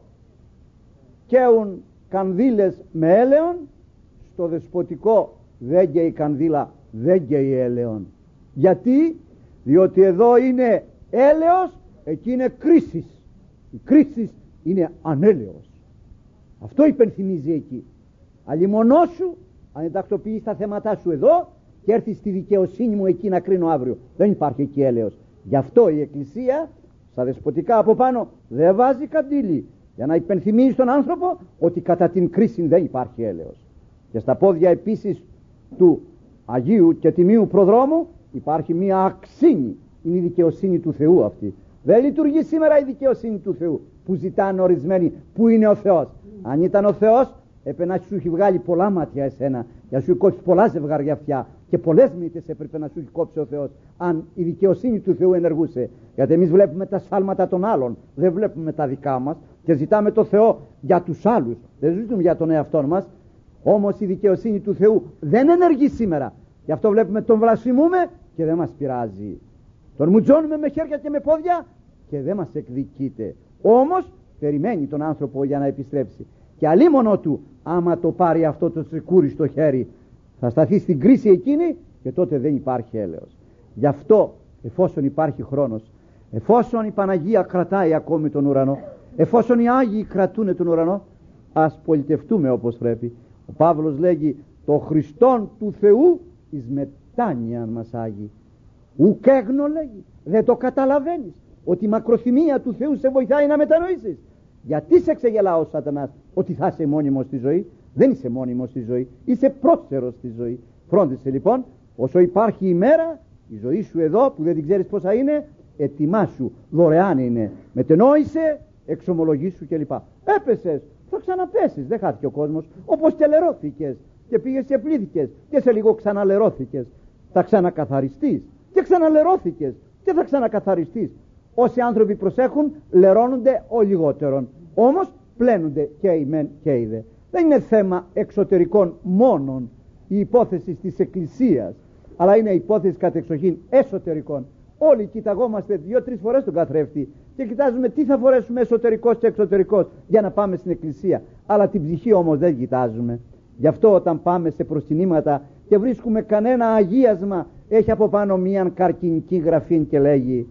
καίουν κανδύλες με έλεον, στο δεσποτικό δεν καίει κανδύλα, δεν καίει έλεον. Γιατί? Διότι εδώ είναι έλεος, εκεί είναι κρίσης. Η κρίση είναι ανέλεος. Αυτό υπενθυμίζει εκεί. Αλλημονό σου αν τακτοποιείς τα θέματά σου εδώ και έρθεις στη δικαιοσύνη μου εκεί να κρίνω αύριο. Δεν υπάρχει εκεί έλεος. Γι' αυτό η Εκκλησία στα δεσποτικά από πάνω δεν βάζει καντήλι, για να υπενθυμίζει στον άνθρωπο ότι κατά την κρίση δεν υπάρχει έλεος. Και στα πόδια επίσης του Αγίου και Τιμίου Προδρόμου υπάρχει μία αξίνη, είναι η δικαιοσύνη του Θεού αυτή. Δεν λειτουργεί σήμερα η δικαιοσύνη του Θεού που ζητάνε ορισμένοι που είναι ο Θεός. Αν ήταν ο Θεός, έπρεπε να σου έχει βγάλει πολλά μάτια εσένα, για να σου έχει κόψει πολλά ζευγάρια αυτιά και πολλές μύτες έπρεπε να σου έχει κόψει ο Θεός, αν η δικαιοσύνη του Θεού ενεργούσε. Γιατί εμείς βλέπουμε τα σφάλματα των άλλων, δεν βλέπουμε τα δικά μας και ζητάμε το Θεό για τους άλλους, δεν ζητούμε για τον εαυτό μας. Όμως η δικαιοσύνη του Θεού δεν ενεργεί σήμερα. Γι' αυτό βλέπουμε τον βλασφημούμε και δεν μας πειράζει. Τον μουτζώνουμε με χέρια και με πόδια και δεν μας εκδικείται. Όμως περιμένει τον άνθρωπο για να επιστρέψει. Και αλίμονο του, άμα το πάρει αυτό το τσεκούρι στο χέρι, θα σταθεί στην κρίση εκείνη και τότε δεν υπάρχει έλεος. Γι' αυτό, εφόσον υπάρχει χρόνος, εφόσον η Παναγία κρατάει ακόμη τον ουρανό, εφόσον οι Άγιοι κρατούν τον ουρανό, ας πολιτευτούμε όπως πρέπει. Ο Παύλος λέγει το Χριστόν του Θεού εις μετάνοιαν μας Άγιοι. Ουκ έγνο λέγει, δεν το καταλαβαίνεις ότι η μακροθυμία του Θεού σε βοηθάει να μετανοήσεις? Γιατί σε ξεγελά ο Σατανάς ότι θα είσαι μόνιμος στη ζωή? Δεν είσαι μόνιμος στη ζωή, είσαι πρόσφερος στη ζωή. Φρόντισε λοιπόν, όσο υπάρχει ημέρα, η ζωή σου εδώ που δεν την ξέρεις πόσα είναι, ετοιμάσου, δωρεάν είναι. Μετενόησε, εξομολογήσου κλπ. Έπεσες, θα ξαναπέσεις, δεν χάθηκε ο κόσμος. Όπως και λερώθηκες και πήγες και πλήθηκες και σε λίγο ξαναλερώθηκες, θα ξανακαθαριστείς και ξαναλερώθηκες και θα ξανακαθαριστείς. Όσοι άνθρωποι προσέχουν λερώνονται ο λιγότερον, όμως πλένονται και οι μεν και οι δε. Δεν είναι θέμα εξωτερικών μόνον η υπόθεση της Εκκλησίας, αλλά είναι υπόθεση κατεξοχήν εσωτερικών. Όλοι κοιταγόμαστε 2-3 φορές τον καθρέφτη και κοιτάζουμε τι θα φορέσουμε εσωτερικός και εξωτερικός για να πάμε στην Εκκλησία, αλλά την ψυχή όμως δεν κοιτάζουμε. Γι' αυτό όταν πάμε σε προσκυνήματα και βρίσκουμε κανένα αγίασμα, έχει από πάνω μίαν καρκινική γραφή και λέγει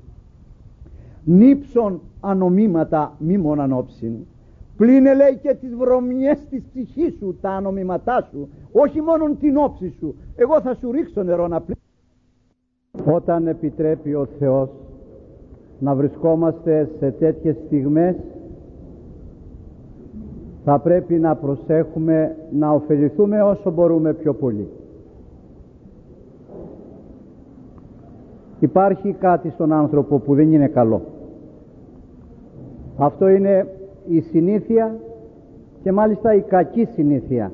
νύψον ανομήματα μη μον ανόψιν. Πλύνε λέει και τις βρωμιές της ψυχής σου, τα ανομήματά σου, όχι μόνο την όψη σου. Εγώ θα σου ρίξω νερό να πλύνεις. Όταν επιτρέπει ο Θεός να βρισκόμαστε σε τέτοιες στιγμές, θα πρέπει να προσέχουμε να ωφεληθούμε όσο μπορούμε πιο πολύ. Υπάρχει κάτι στον άνθρωπο που δεν είναι καλό. Αυτό είναι η συνήθεια και μάλιστα η κακή συνήθεια.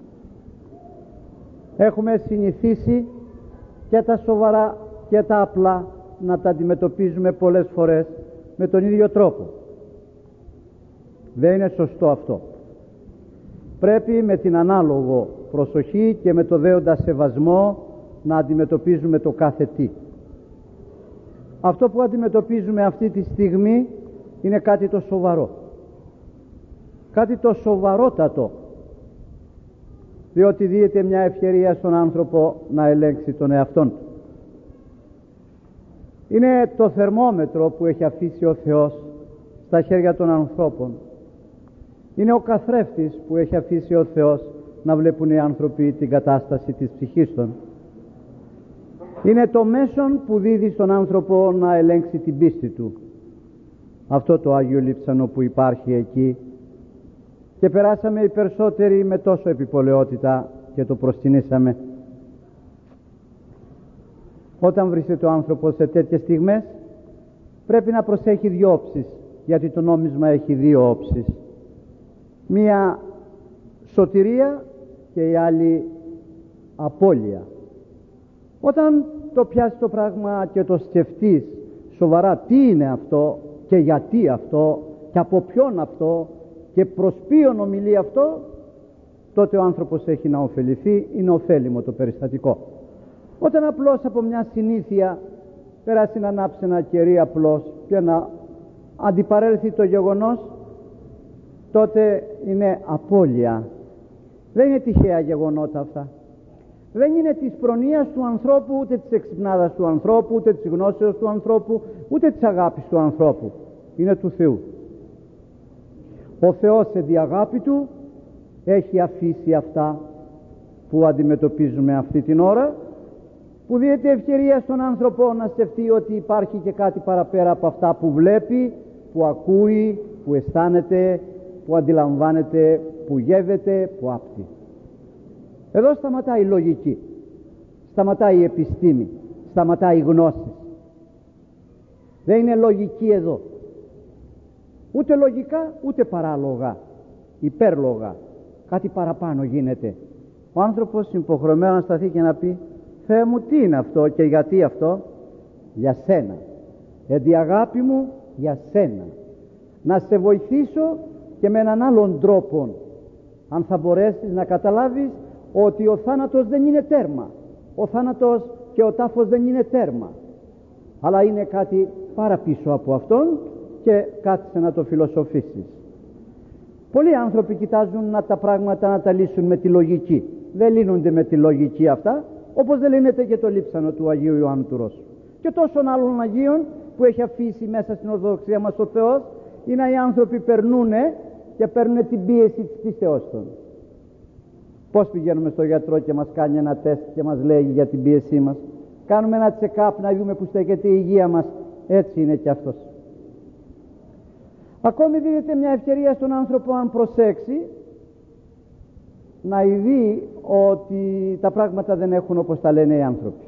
Έχουμε συνηθίσει και τα σοβαρά και τα απλά να τα αντιμετωπίζουμε πολλές φορές με τον ίδιο τρόπο. Δεν είναι σωστό αυτό. Πρέπει με την ανάλογο προσοχή και με το δέοντα σεβασμό να αντιμετωπίζουμε το κάθε τι. Αυτό που αντιμετωπίζουμε αυτή τη στιγμή είναι κάτι το σοβαρό. Κάτι το σοβαρότατο, διότι δίνεται μια ευκαιρία στον άνθρωπο να ελέγξει τον εαυτόν του. Είναι το θερμόμετρο που έχει αφήσει ο Θεός στα χέρια των ανθρώπων. Είναι ο καθρέφτης που έχει αφήσει ο Θεός να βλέπουν οι άνθρωποι την κατάσταση της ψυχής των. Είναι το μέσον που δίδει στον άνθρωπο να ελέγξει την πίστη του. Αυτό το Άγιο Λείψανο που υπάρχει εκεί, και περάσαμε οι περισσότεροι με τόσο επιπολαιότητα και το προσκυνήσαμε. Όταν βρίσκεται ο άνθρωπος σε τέτοιες στιγμές, πρέπει να προσέχει δύο όψεις, γιατί το νόμισμα έχει δύο όψεις. Μία σωτηρία και η άλλη απώλεια. Όταν το πιάσεις το πράγμα και το σκεφτείς σοβαρά τι είναι αυτό και γιατί αυτό και από ποιον αυτό και προς ποιον ομιλεί αυτό, τότε ο άνθρωπος έχει να ωφεληθεί, είναι ωφέλιμο το περιστατικό. Όταν απλώς από μια συνήθεια περάσει να ανάψει ένα κερί απλώς και να αντιπαρέλθει το γεγονός, τότε είναι απώλεια. Δεν είναι τυχαία γεγονότα αυτά. Δεν είναι της προνοίας του ανθρώπου, ούτε της εξυπνάδας του ανθρώπου, ούτε της γνώσεως του ανθρώπου, ούτε της αγάπης του ανθρώπου. Είναι του Θεού. Ο Θεός σε διαγάπη του έχει αφήσει αυτά που αντιμετωπίζουμε αυτή την ώρα, που δίνεται ευκαιρία στον άνθρωπο να σκεφτεί ότι υπάρχει και κάτι παραπέρα από αυτά που βλέπει, που ακούει, που αισθάνεται, που αντιλαμβάνεται, που γεύεται, που άπτει. Εδώ σταματάει η λογική, σταματάει η επιστήμη, σταματάει η γνώση. Δεν είναι λογική εδώ. Ούτε λογικά, ούτε παράλογα, υπέρλογα. Κάτι παραπάνω γίνεται. Ο άνθρωπος υποχρεωμένος να σταθεί και να πει: Θεέ μου, τι είναι αυτό και γιατί αυτό? Για σένα. Γιατί αγάπη μου, για σένα. Να σε βοηθήσω και με έναν άλλον τρόπο, αν θα μπορέσεις να καταλάβεις ότι ο θάνατος δεν είναι τέρμα. Ο θάνατος και ο τάφος δεν είναι τέρμα, αλλά είναι κάτι παραπίσω από αυτόν, και κάθισε να το φιλοσοφήσεις. Πολλοί άνθρωποι κοιτάζουν τα πράγματα να τα λύσουν με τη λογική. Δεν λύνονται με τη λογική αυτά, όπως δεν λύνεται και το λείψανο του Αγίου Ιωάννου του Ρώσου. Και τόσων άλλων Αγίων που έχει αφήσει μέσα στην Ορθοδοξία μας ο Θεός, είναι οι άνθρωποι περνούν και παίρνουν την πίεση της πίστεώς των. Πώς πηγαίνουμε στο γιατρό και μας κάνει ένα τεστ και μας λέει για την πίεσή μας? Κάνουμε ένα check-up να δούμε που στέκεται η υγεία μας. Έτσι είναι και αυτός. Ακόμη δίνεται μια ευκαιρία στον άνθρωπο, αν προσέξει, να δει ότι τα πράγματα δεν έχουν όπως τα λένε οι άνθρωποι.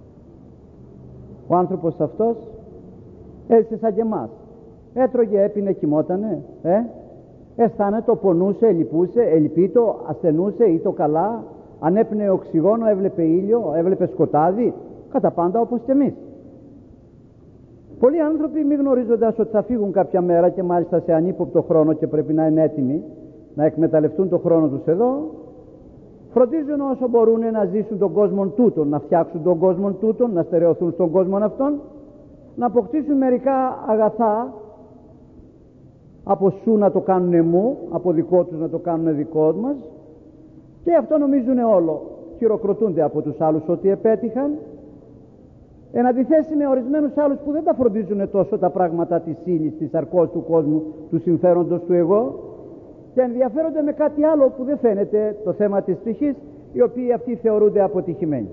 Ο άνθρωπος αυτός έζησε σαν και εμάς. Έτρωγε, έπινε, κοιμότανε, αισθάνεται, πονούσε, λυπούσε, ελπίτο, ασθενούσε ή το καλά, αν έπινε οξυγόνο, έβλεπε ήλιο, έβλεπε σκοτάδι, κατά πάντα όπως και εμείς. Πολλοί άνθρωποι, μη γνωρίζοντας ότι θα φύγουν κάποια μέρα και μάλιστα σε ανύποπτο χρόνο και πρέπει να είναι έτοιμοι να εκμεταλλευτούν τον χρόνο τους εδώ, φροντίζουν όσο μπορούν να ζήσουν τον κόσμο τούτον, να φτιάξουν τον κόσμο τούτον, να στερεωθούν στον κόσμο αυτόν, να αποκτήσουν μερικά αγαθά, από σου να το κάνουν μου, από δικό τους να το κάνουν δικό μας, και αυτό νομίζουν όλο. Χειροκροτούνται από τους άλλους ότι επέτυχαν, εν αντιθέσει με ορισμένους άλλους που δεν τα φροντίζουν τόσο τα πράγματα της ύλης, της αρκός του κόσμου, του συμφέροντος του εγώ, και ενδιαφέρονται με κάτι άλλο που δεν φαίνεται, το θέμα της ψυχής, οι οποίοι αυτοί θεωρούνται αποτυχημένοι.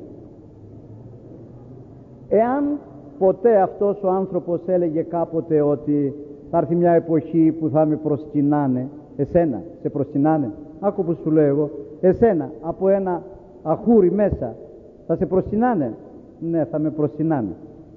Εάν ποτέ αυτός ο άνθρωπος έλεγε κάποτε ότι θα έρθει μια εποχή που θα με προσκυνάνε, εσένα σε προσκυνάνε, άκου που σου λέω εγώ, εσένα από ένα αχούρι μέσα θα σε προσκυνάνε? Ναι, θα με προσκυνάνε.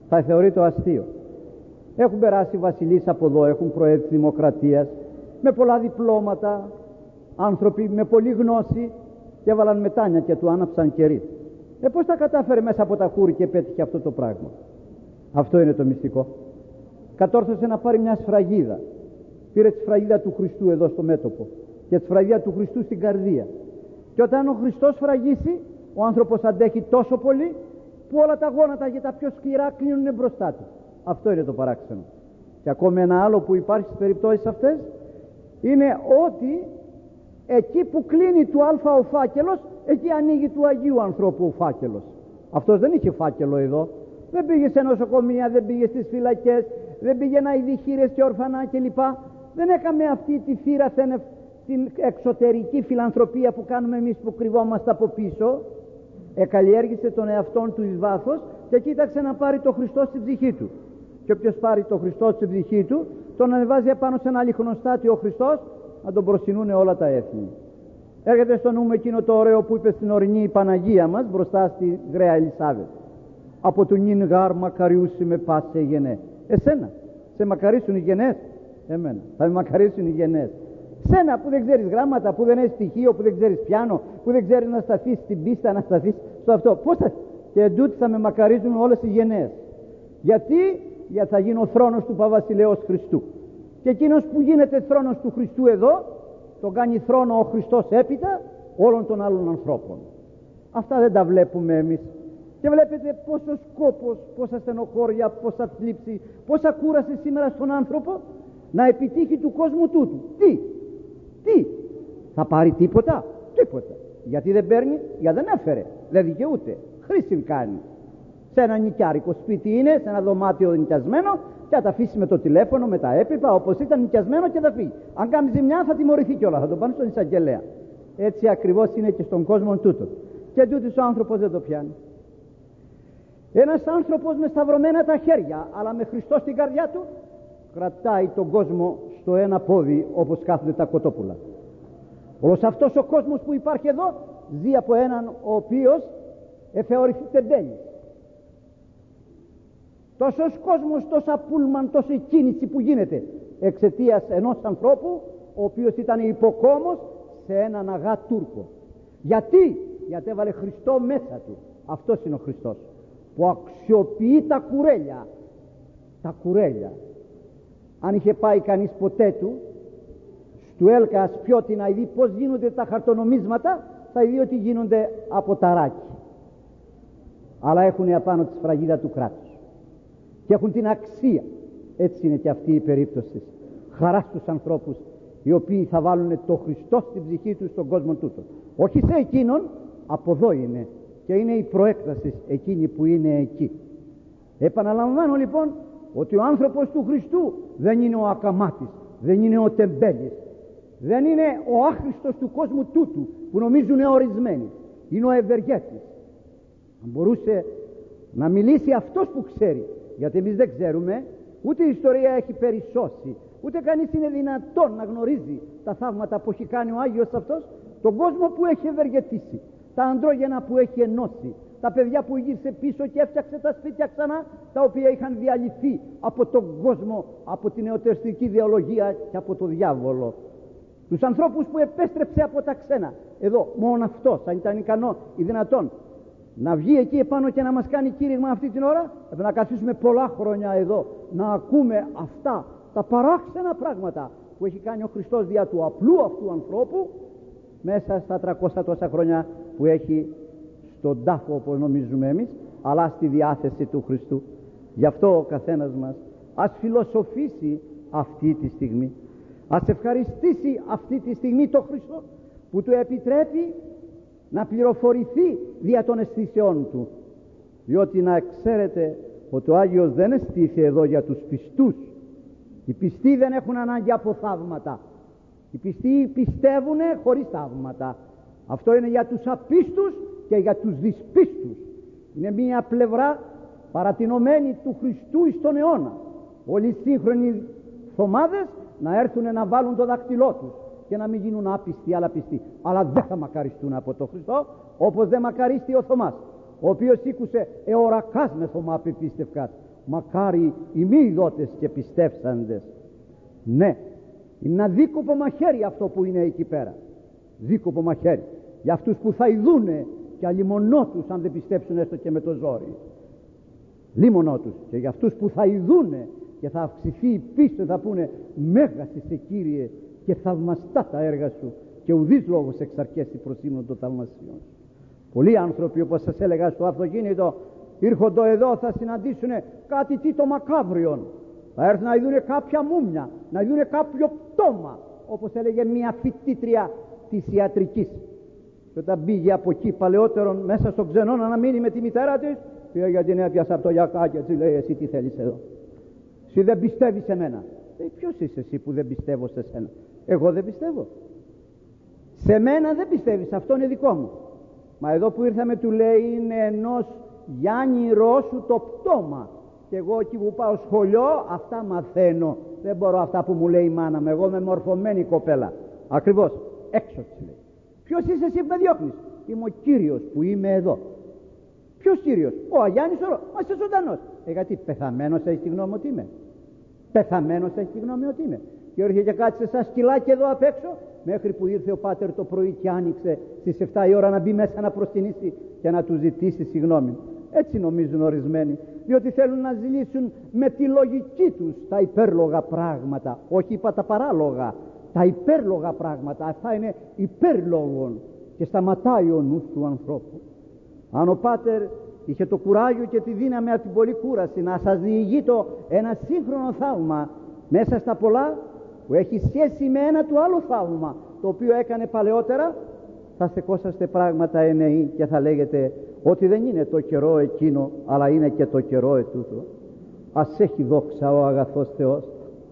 θα θεωρεί το αστείο. Έχουν περάσει βασιλείς από εδώ, έχουν προέρθει της δημοκρατίας, με πολλά διπλώματα, άνθρωποι με πολλή γνώση, και έβαλαν μετάνια και του άναψαν κερί. Πώς τα κατάφερε μέσα από τα χούρη και πέτυχε αυτό το πράγμα? Αυτό είναι το μυστικό. Κατόρθωσε να πάρει μια σφραγίδα. Πήρε τη σφραγίδα του Χριστού εδώ στο μέτωπο και τη σφραγίδα του Χριστού στην καρδία. Και όταν ο Χριστός σφραγίσει, ο άνθρωπος αντέχει τόσο πολύ που όλα τα γόνατα και τα πιο σκληρά κλείνουν μπροστά του. Αυτό είναι το παράξενο. Και ακόμη ένα άλλο που υπάρχει στις περιπτώσεις αυτές είναι ότι εκεί που κλείνει του Α ο φάκελος, εκεί ανοίγει του Αγίου ανθρώπου ο φάκελος. Αυτός δεν είχε φάκελο εδώ. Δεν πήγε σε νοσοκομεία, δεν πήγε στις φυλακές, δεν πήγε να ειδεί χήρες και ορφανά κλπ. Δεν έκαμε αυτή τη θύρα, την εξωτερική φιλανθρωπία που κάνουμε εμείς που κρυβόμαστε από πίσω. Εκαλλιέργησε τον εαυτόν του εις βάθος και κοίταξε να πάρει το Χριστό στην ψυχή του. Και όποιος πάρει το Χριστό στην ψυχή του, τον ανεβάζει επάνω σε ένα λιχνοστάτη ο Χριστός, να τον προσκυνούν όλα τα έθνη. Έρχεται στο νου μου εκείνο το ωραίο που είπε στην ορεινή η Παναγία μας μπροστά στη γραία Ελισάβετ. Από του νυν γάρ μακαριούσι με πάσε γενέ. Εσένα, σε μακαρίσουν οι γενές? Εμένα, θα με μακαρίσουν οι γενές. Σένα που δεν ξέρεις γράμματα, που δεν έχεις στοιχείο, που δεν ξέρεις πιάνο, που δεν ξέρεις να σταθείς στην πίστα, να σταθείς στο αυτό. Πώς θα... Και εντούτοι θα με μακαρίζουν όλες οι γενναίες. Γιατί θα γίνω ο θρόνος του Παβασιλέως Χριστού. Και εκείνος που γίνεται θρόνος του Χριστού εδώ, τον κάνει θρόνο ο Χριστός έπειτα όλων των άλλων ανθρώπων. Αυτά δεν τα βλέπουμε εμείς. Και βλέπετε πόσο σκόπος, πόσα στενοχώρια, πόσα θλίψη, πόσα κούραση σήμερα στον άνθρωπο να επιτύχει του κόσμου τούτου. Τι, θα πάρει τίποτα? Τίποτα. Γιατί δεν παίρνει? Γιατί δεν έφερε. Δεν δικαιούται. Χρήση κάνει. Σε ένα νοικιάρικο σπίτι είναι, σε ένα δωμάτιο νοικιασμένο, και θα τα αφήσει με το τηλέφωνο, με τα έπιπα, όπως ήταν νοικιασμένο, και θα φύγει. Αν κάνει ζημιά θα τιμωρηθεί κιόλα, θα τον πάνε στον εισαγγελέα. Έτσι ακριβώς είναι και στον κόσμο τούτο. Και τούτος ο άνθρωπος δεν το πιάνει. Ένας άνθρωπος με σταυρωμένα τα χέρια, αλλά με Χριστό στην καρδιά του, κρατάει τον κόσμο στο ένα πόδι όπως κάθονται τα κοτόπουλα. Όλος αυτός ο κόσμος που υπάρχει εδώ ζει από έναν ο οποίος θεωρηθεί τεμπέλης. Τόσος κόσμος, τόσα πούλμαν, τόση κίνηση που γίνεται εξαιτίας ενός ανθρώπου ο οποίος ήταν υποκόμος σε έναν αγά Τούρκο. Γιατί έβαλε Χριστό μέσα του. Αυτός είναι ο Χριστός που αξιοποιεί τα κουρέλια. Αν είχε πάει κανείς ποτέ του στου Έλκα Ασπιώτη να δει πως γίνονται τα χαρτονομίσματα, θα δει ότι γίνονται από ταράκι, αλλά έχουν απάνω τη σφραγίδα του κράτους και έχουν την αξία. Έτσι είναι και αυτή η περίπτωση. Χαρά στους ανθρώπους οι οποίοι θα βάλουν το Χριστό στην ψυχή τους στον κόσμο τούτο. Όχι σε εκείνον, από εδώ είναι, και είναι η προέκταση εκείνη που είναι εκεί. Επαναλαμβάνω λοιπόν ότι ο άνθρωπος του Χριστού δεν είναι ο ακαμάτης, δεν είναι ο τεμπέλης, δεν είναι ο άχρηστος του κόσμου τούτου που νομίζουν ορισμένοι. Είναι ο ευεργέτης. Αν μπορούσε να μιλήσει αυτός που ξέρει, γιατί εμείς δεν ξέρουμε, ούτε η ιστορία έχει περισσώσει, ούτε κανείς είναι δυνατόν να γνωρίζει τα θαύματα που έχει κάνει ο Άγιος αυτός, τον κόσμο που έχει ευεργετήσει, τα αντρόγενα που έχει ενώσει, τα παιδιά που γύρισε πίσω και έφτιαξε τα σπίτια ξανά, τα οποία είχαν διαλυθεί από τον κόσμο, από την νεοτεριστική ιδεολογία και από το διάβολο. Τους ανθρώπους που επέστρεψε από τα ξένα. Εδώ μόνο αυτός, αν ήταν ικανό ή δυνατόν να βγει εκεί επάνω και να μας κάνει κήρυγμα αυτή την ώρα, έπρεπε να καθίσουμε πολλά χρόνια εδώ να ακούμε αυτά τα παράξενα πράγματα που έχει κάνει ο Χριστός δια του απλού αυτού ανθρώπου μέσα στα 300 τόσα χρόνια που έχει στον τάφο, όπως νομίζουμε εμείς, αλλά στη διάθεση του Χριστού. Γι' αυτό ο καθένας μας ας φιλοσοφήσει αυτή τη στιγμή, ας ευχαριστήσει αυτή τη στιγμή το Χριστό που του επιτρέπει να πληροφορηθεί δια των αισθήσεών του, διότι να ξέρετε ότι ο Άγιος δεν εστήθη εδώ για τους πιστούς. Οι πιστοί δεν έχουν ανάγκη από θαύματα. Οι πιστοί πιστεύουν χωρίς θαύματα. Αυτό είναι για τους απίστους και για τους δυσπίστους. Είναι μία πλευρά παρατηνωμένη του Χριστού εις τον αιώνα. Όλοι οι σύγχρονοι θωμάδες να έρθουν να βάλουν το δακτυλό τους και να μην γίνουν άπιστοι αλλά πιστοί. Αλλά δεν θα μακαριστούν από τον Χριστό, όπως δεν μακαρίστη ο Θωμάς, ο οποίος ήκουσε εωρακάς με Θωμά πεπίστευκας. μακάρι οι μη ειδότες και πιστεύσαντες. Ναι, είναι ένα δίκοπο μαχαίρι αυτό που είναι εκεί πέρα. Δίκοπο μαχαίρι για αυτούς που θα ειδούνε και αλίμονό τους αν δεν πιστέψουν έστω και με το ζόρι. Λίμονό τους. Και για αυτούς που θα ειδούνε και θα αυξηθεί η πίστη, θα πούνε μέγας είσαι Κύριε και θαυμαστά τα έργα σου και ουδής λόγος εξαρκέσει προσήμων των θαυμασιών. Πολλοί άνθρωποι, όπως σας έλεγα στο αυτοκίνητο, ήρχονται εδώ, θα συναντήσουν κάτι τίτο μακάβριον. Θα έρθουν να δουν κάποια μούμια, να δουν κάποιο πτώμα, όπως έλεγε μια φοιτήτρια της ιατρικής. Και όταν πήγε από εκεί παλαιότερον μέσα στο ξενώνα να μείνει με τη μητέρα της, πήγε για την έπιασα από το γιακά και της λέει εσύ τι θέλεις εδώ? Εσύ δεν πιστεύεις σε μένα? Ποιος είσαι εσύ που δεν πιστεύω σε σένα? Εγώ δεν πιστεύω. Σε μένα δεν πιστεύεις, αυτό είναι δικό μου. Μα εδώ που ήρθαμε του λέει είναι ενός Γιάννη Ρώσου το πτώμα. Και εγώ εκεί που πάω σχολείο αυτά μαθαίνω. Δεν μπορώ αυτά που μου λέει η μάνα μου. Εγώ είμαι μορφωμένη κοπέλα. Ακριβώς, έξω της λέει. Ποιος είσαι εσύ που με διώχνεις? Είμαι ο Κύριος που είμαι εδώ. Ποιος Κύριος? Ο Αγιάννης ο Ρώσος. Μα είσαι ζωντανός. Γιατί πεθαμένος έχεις τη γνώμη ότι είμαι? Πεθαμένος έχεις τη γνώμη ότι είμαι? Και έρχεται και κάτσε σαν σκυλάκι εδώ απ' έξω, μέχρι που ήρθε ο πάτερ το πρωί και άνοιξε στις 7 η ώρα να μπει μέσα να προσκυνήσει και να του ζητήσει συγγνώμη. Έτσι νομίζουν ορισμένοι, διότι θέλουν να ζηλήσουν με τη λογική τους τα υπέρλογα πράγματα. Όχι είπα τα παράλογα, τα υπέρλογα πράγματα. Αυτά είναι υπέρλογων και σταματάει ο νους του ανθρώπου. Αν ο πάτερ είχε το κουράγιο και τη δύναμη από την πολλή κούραση να σας διηγεί ένα σύγχρονο θαύμα μέσα στα πολλά που έχει σχέση με ένα του άλλο θαύμα το οποίο έκανε παλαιότερα, θα στεκόσαστε πράγματα εννεοί και θα λέγετε ότι δεν είναι το καιρό εκείνο αλλά είναι και το καιρό ετούτο. Ας έχει δόξα ο αγαθός Θεός,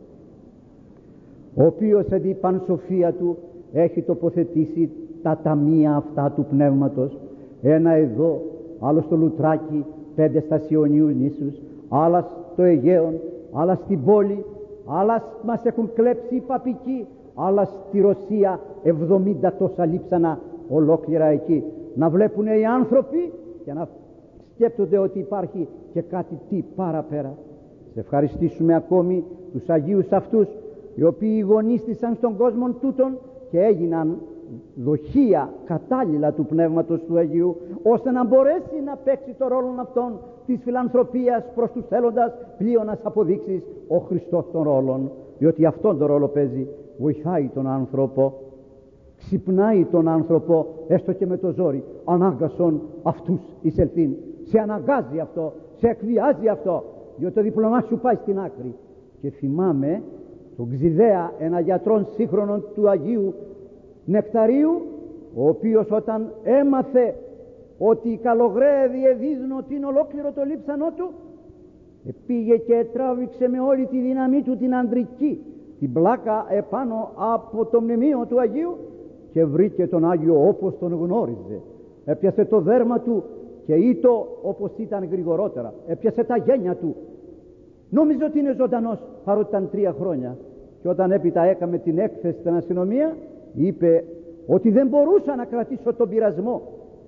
ο οποίος εν την πανσοφία του έχει τοποθετήσει τα ταμεία αυτά του πνεύματος, ένα εδώ, άλλο στο Λουτράκι, 5 στα Σιωνίους νήσους, άλλα στο Αιγαίον, άλλα στην πόλη, άλλα μας έχουν κλέψει οι παπικοί, άλλα στη Ρωσία 70 τόσα λείψανα ολόκληρα εκεί. Να βλέπουν οι άνθρωποι και να σκέπτονται ότι υπάρχει και κάτι τι παραπέρα. Σε ευχαριστήσουμε ακόμη τους Αγίους αυτούς οι οποίοι γονίστησαν στον κόσμο τούτον και έγιναν δοχεία κατάλληλα του Πνεύματος του Αγίου, ώστε να μπορέσει να παίξει το ρόλο αυτόν της φιλανθρωπίας προς τους θέλοντας πλείονας αποδείξεις ο Χριστός των ρόλων, διότι αυτόν τον ρόλο παίζει. Βοηθάει τον άνθρωπο, ξυπνάει τον άνθρωπο έστω και με το ζόρι, ανάγκασον αυτούς εισελθήν. Σε αναγκάζει αυτό, σε εκβιάζει αυτό, διότι το διπλωμά σου πάει στην άκρη. Και θυμάμαι τον Ξιδέα, ένα γιατρόν σύγχρονο του Αγίου Νεκταρίου, ο οποίος όταν έμαθε ότι οι καλογραίοι διεδίδουν ότι είναι ολόκληρο το λείψανό του, πήγε και τράβηξε με όλη τη δύναμή του την ανδρική την πλάκα επάνω από το μνημείο του Αγίου και βρήκε τον Άγιο όπως τον γνώριζε. Έπιασε το δέρμα του και ήτο όπως ήταν γρηγορότερα, έπιασε τα γένια του, νόμιζε ότι είναι ζωντανός παρότι ήταν 3 χρόνια. Και όταν έπειτα έκαμε την έκθεση στην αστυνομία, είπε ότι δεν μπορούσα να κρατήσω τον πειρασμό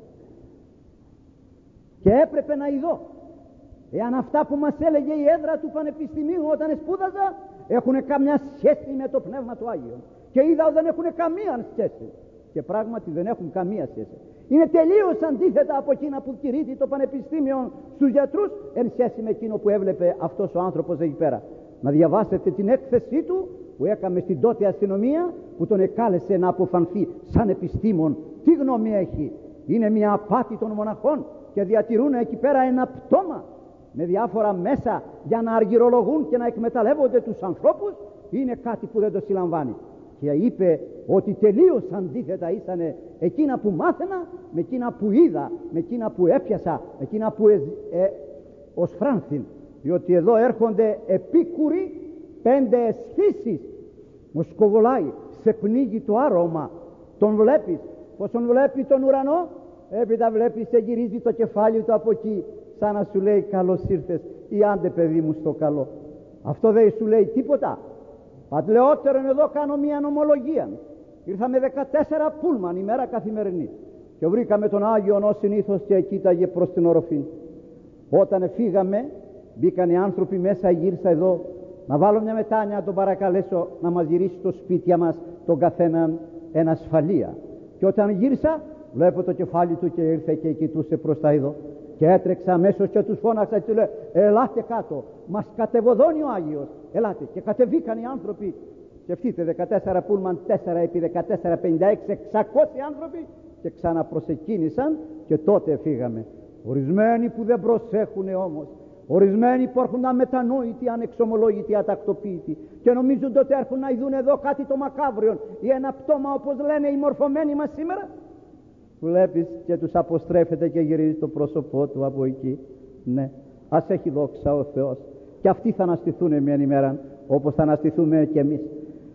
και έπρεπε να ειδώ εάν αυτά που μας έλεγε η έδρα του Πανεπιστημίου όταν σπούδαζα έχουν καμιά σχέση με το Πνεύμα του Άγιο. Και είδα ότι δεν έχουν καμία σχέση. Και πράγματι δεν έχουν καμία σχέση. Είναι τελείως αντίθετα από εκείνα που κηρύττει το Πανεπιστήμιο στους γιατρούς εν σχέση με εκείνο που έβλεπε αυτός ο άνθρωπος εκεί πέρα. Να διαβάσετε την έκθεσή του που έκαμε στην τότε αστυνομία, που τον εκάλεσε να αποφανθεί σαν επιστήμον. Τι γνώμη έχει? Είναι μια απάτη των μοναχών και διατηρούν εκεί πέρα ένα πτώμα με διάφορα μέσα για να αργυρολογούν και να εκμεταλλεύονται τους ανθρώπους. Είναι κάτι που δεν το συλλαμβάνει. Και είπε ότι τελείως αντίθετα ήσανε εκείνα που μάθαινα με εκείνα που είδα, με εκείνα που έπιασα, με εκείνα που ως φράνθην. Διότι εδώ έρχονται επίκουροι 5 αισθήσεις. Μοσκοβολάει, σε πνίγει το άρωμα. Τον βλέπεις, πως τον βλέπει τον ουρανό, έπειτα βλέπεις, σε γυρίζει το κεφάλι του από εκεί, σαν να σου λέει καλώς ήρθες ή άντε παιδί μου στο καλό. Αυτό δεν σου λέει τίποτα. Πατλεότερον εδώ κάνω μια νομολογία. Ήρθαμε 14 πούλμαν ημέρα καθημερινή και βρήκαμε τον Άγιον ως συνήθως και κοίταγε προς την οροφή. Όταν φύγαμε Μπήκαν οι άνθρωποι μέσα, γύρισα εδώ να βάλω μια μετάνοια, να τον παρακαλέσω να μας γυρίσει στο σπίτια μας τον καθέναν ένα ασφαλεία. Και όταν γύρισα, βλέπω το κεφάλι του και ήρθε και κοιτούσε προς τα εδώ. Και έτρεξα αμέσως και τους φώναξα και του λέω: ελάτε κάτω, μας κατεβοδώνει ο Άγιος, ελάτε. Και κατεβήκαν οι άνθρωποι. Σκεφτείτε, 14 πούλμαν, 4 επί 14, 56, 600 άνθρωποι, και ξαναπροσεκίνησαν και τότε φύγαμε. Ορισμένοι που δεν προσέχουν όμως, ορισμένοι που έρχονται αμετανόητοι, ανεξομολόγητοι, ατακτοποίητοι και νομίζουν ότι έρχουν να ειδούν εδώ κάτι το μακάβριο ή ένα πτώμα, όπως λένε οι μορφωμένοι μας σήμερα. Βλέπεις και τους αποστρέφεται και γυρίζει το πρόσωπό του από εκεί. Ναι, ας έχει δόξα ο Θεός. Και αυτοί θα αναστηθούν μια ημέρα, όπως θα αναστηθούμε και εμείς.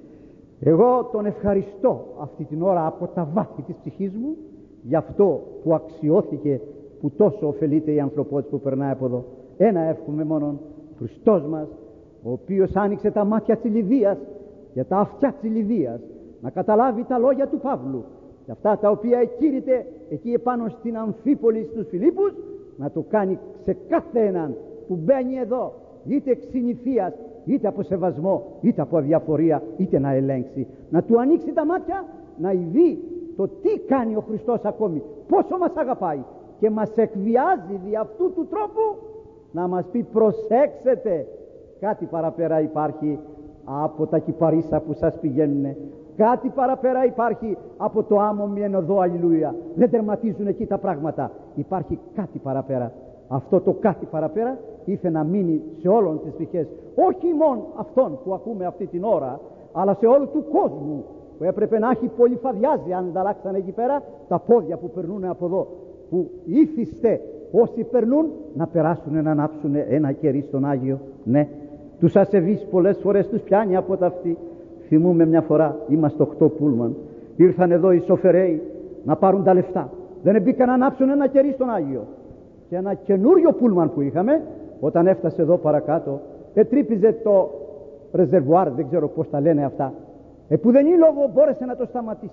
Εγώ τον ευχαριστώ αυτή την ώρα από τα βάθη της ψυχής μου για αυτό που αξιώθηκε, που τόσο ωφελείται η ανθρωπότητα που περνάει από εδώ. Ένα εύχομαι μόνον, Χριστός μας, ο οποίος άνοιξε τα μάτια της Λιδίας και τα αυτιά της Λιδίας, να καταλάβει τα λόγια του Παύλου και αυτά τα οποία εκήρυτε εκεί επάνω στην Αμφίπολη στους Φιλίππους, να το κάνει σε κάθε έναν που μπαίνει εδώ, είτε εξ συνηθείας, είτε από σεβασμό, είτε από αδιαφορία, είτε να ελέγξει, να του ανοίξει τα μάτια, να δει το τι κάνει ο Χριστός ακόμη, πόσο μας αγαπάει και μας εκβιάζει δι' αυτού του τρόπου να μας πει: προσέξετε, κάτι παραπέρα υπάρχει από τα κυπαρίσα που σας πηγαίνουνε, κάτι παραπέρα υπάρχει από το άμμο μιαν οδό, αλληλούια. Δεν τερματίζουν εκεί τα πράγματα, υπάρχει κάτι παραπέρα. Αυτό το κάτι παραπέρα ήρθε να μείνει σε όλων τις ψυχές, όχι μόνο αυτών που ακούμε αυτή την ώρα, αλλά σε όλου του κόσμου, που έπρεπε να έχει πολυφαδιάζει αν ανταλλάξαν εκεί πέρα τα πόδια που περνούν από εδώ, που ήθιστε όσοι περνούν να περάσουν, να ανάψουν ένα κερί στον Άγιο. Ναι, τους ασεβείς πολλές φορές τους πιάνει από τα αυτή. Θυμούμε μια φορά, είμαστε 8 πούλμαν, ήρθαν εδώ οι σοφερέοι να πάρουν τα λεφτά, δεν μπήκαν να ανάψουν ένα κερί στον Άγιο. Και ένα καινούριο πούλμαν που είχαμε, όταν έφτασε εδώ παρακάτω, τρύπιζε το ρεζερβουάρ, δεν ξέρω πώς τα λένε αυτά, που δεν είναι λόγο μπόρεσε να το σταματήσει.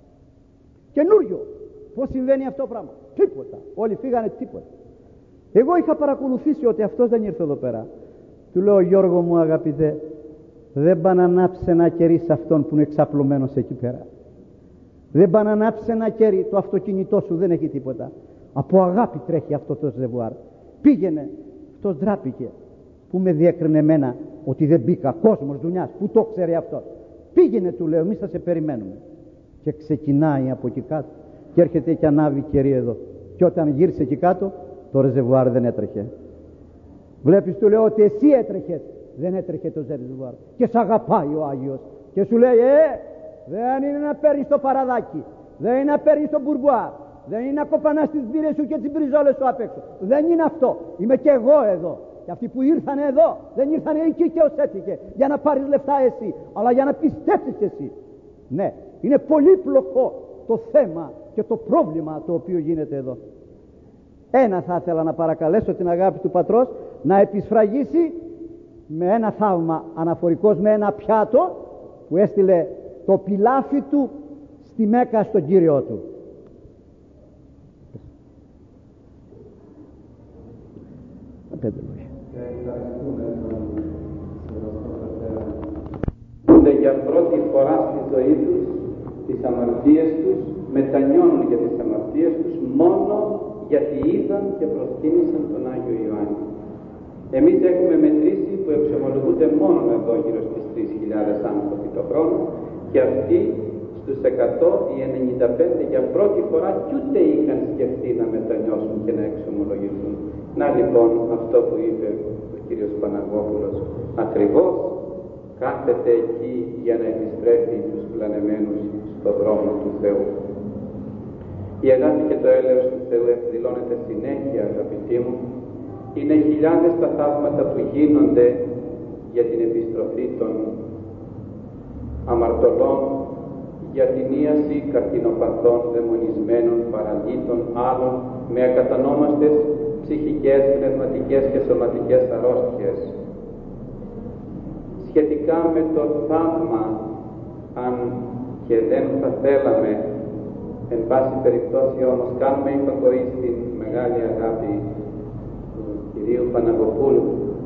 Καινούριο. Πώς συμβαίνει αυτό το πράγμα? Τίποτα. Όλοι φύγανε, τίποτα. Εγώ είχα παρακολουθήσει ότι αυτός δεν ήρθε εδώ πέρα. Του λέω: Γιώργο μου αγαπητέ, δεν πάνε να ανάψει ένα κερί σε αυτόν που είναι εξαπλωμένος εκεί πέρα. Δεν πάνε να ανάψει ένα κερί, το αυτοκίνητό σου δεν έχει τίποτα. Από αγάπη τρέχει αυτό το ρεζερβουάρ. Πήγαινε. Αυτός ντράπηκε που με διέκρινε εμένα ότι δεν μπήκα. Κόσμος δουλειάς, που το ξέρει αυτό. Πήγαινε, του λέω, εμείς θα σε περιμένουμε. Και ξεκινάει από εκεί κάτω και έρχεται και ανάβει κερί εδώ. Και όταν γύρισε εκεί κάτω, το ρεζερβουάρ δεν έτρεχε. Βλέπεις, του λέω, ότι εσύ έτρεχες, δεν έτρεχε το ρεζερβουάρ. Και σ' αγαπάει ο Άγιος και σου λέει: δεν είναι να παίρνεις το παραδάκι, δεν είναι να παίρνεις το μπουρμπουά, δεν είναι να κοπανάς τις μπύρες σου και τις μπριζόλες σου απ' έξω. Δεν είναι αυτό. Είμαι και εγώ εδώ. Και αυτοί που ήρθαν εδώ δεν ήρθαν εκεί και ως έτυχε για να πάρεις λεφτά εσύ, αλλά για να πιστέψεις εσύ. Ναι, είναι πολύπλοκο το θέμα και το πρόβλημα το οποίο γίνεται εδώ. Ένα θα ήθελα να παρακαλέσω την αγάπη του Πατρός να επισφραγίσει με ένα θαύμα αναφορικός, με ένα πιάτο που έστειλε το πιλάφι του στη Μέκα στον Κύριό του.
Για πρώτη φορά στη ζωή τους τις αμαρτίες τους, μετανιώνουν για τις αμαρτίες τους μόνο γιατί είδαν και προσκύνησαν τον Άγιο Ιωάννη. Εμείς έχουμε μετρήσει που εξομολογούνται μόνο εδώ γύρω στις 3.000 άνθρωποι το χρόνο, και αυτοί στους 100 ή 95 για πρώτη φορά κι ούτε είχαν σκεφτεί να μετανιώσουν και να εξομολογηθούν. Να λοιπόν αυτό που είπε ο κύριος Παναγόπουλος, ακριβώς κάθεται εκεί για να επιστρέφει τους πλανεμένους στο δρόμο του Θεού. Η αγάπη και το έλεος του Θεού εκδηλώνεται συνέχεια, αγαπητοί μου. Είναι χιλιάδες τα θαύματα που γίνονται για την επιστροφή των αμαρτωλών, για την ίαση καρκινοπαθών, δαιμονισμένων, παραλύτων, άλλων με ακατανόμαστες ψυχικές, πνευματικές και σωματικές αρρώστιες. Σχετικά με το θαύμα, αν και δεν θα θέλαμε, εν πάση περιπτώσει όμως κάνουμε υπακοή στην μεγάλη αγάπη του κυρίου Παναγοπούλου,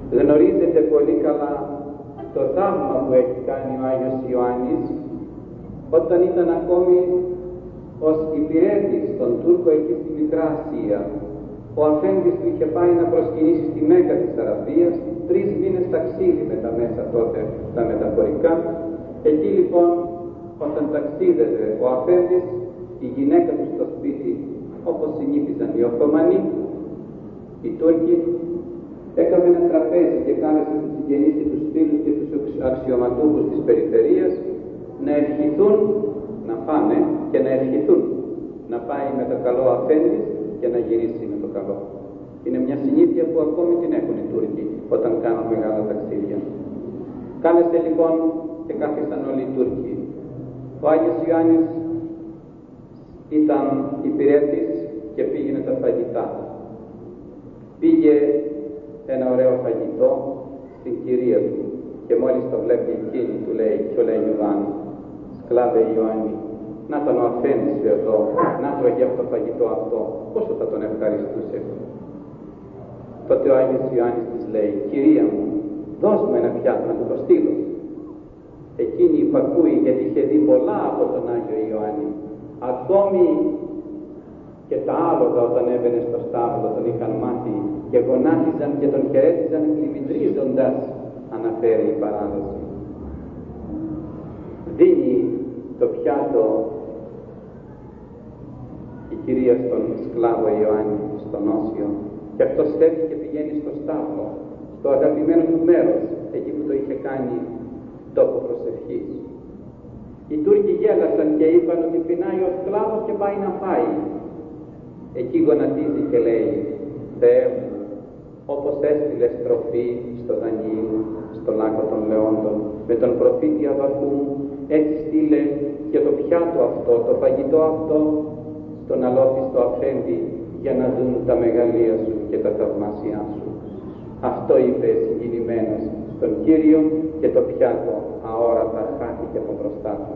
Γνωρίζετε πολύ καλά το θαύμα που έχει κάνει ο Άγιος Ιωάννης όταν ήταν ακόμη ως υπηρέτης των Τούρκων εκεί στη Μικρά Ασία. Ο αφέντης του είχε πάει να προσκυνήσει στη Μέκα της Αραβίας, 3 μήνες ταξίδι με τα μέσα τότε τα μεταφορικά. Εκεί λοιπόν όταν ταξίδευε ο αφέντης, η γυναίκα του στο σπίτι, όπως συνήθιζαν οι Οθωμανοί, οι Τούρκοι, έκαμε ένα τραπέζι και κάλεσε τους συγγενείς και τους φίλους και τους αξιωματούχους της περιφερείας να ευχηθούν, να φάνε και να ευχηθούν να πάει με το καλό αφέντης και να γυρίσει με το καλό. Είναι μια συνήθεια που ακόμη την έχουν οι Τούρκοι όταν κάνουν μεγάλα ταξίδια. Κάλεσε λοιπόν και κάθισαν όλοι οι Τούρκοι. Ο Άγιος Ιωάννης ήταν υπηρέτης και πήγαινε τα φαγητά. Πήγε ένα ωραίο φαγητό στην κυρία του και μόλις το βλέπει εκείνη του λέει, και λέει Ιωάννη, σκλάβε Ιωάννη, να τον ο αφέντης σου εδώ, να τρώγε από το φαγητό αυτό, πόσο θα τον ευχαριστούσε. Τότε ο Άγιος Ιωάννης της λέει, κυρία μου, δώσ' μου ένα πιάτο να του το στείλω. Εκείνη υπακούει γιατί είχε δει πολλά από τον Άγιο Ιωάννη. Ακόμη και τα άλογα όταν έμπαινε στο στάβλο τον είχαν μάθει και γονάτιζαν και τον χαιρέτιζαν κλιμητρίζοντας, αναφέρει η παράδοση. Δίνει το πιάτο η κυρία στον σκλάβο Ιωάννη, στον Όσιο, και αυτός φεύγει και πηγαίνει στο στάβλο, στο αγαπημένο του μέρος, εκεί που το είχε κάνει τόπο προσευχής. Οι Τούρκοι γέλασαν και είπαν ότι πεινάει ο σκλάβος και πάει να φάει. Εκεί γονατίζει και λέει, Θεέ μου, όπως έστειλες τροφή στο Δανιήλ, στο λάκκο των Λεόντων, με τον προφήτη Αβακούμ, έτσι στείλε και το πιάτο αυτό, το φαγητό αυτό, στον αλόφιστο αφέντη, για να δουν τα μεγαλεία σου και τα θαυμάσια σου. Αυτό είπε συγκινημένος στον Κύριο και το πιάτο αόρατα χάθηκε από μπροστά του.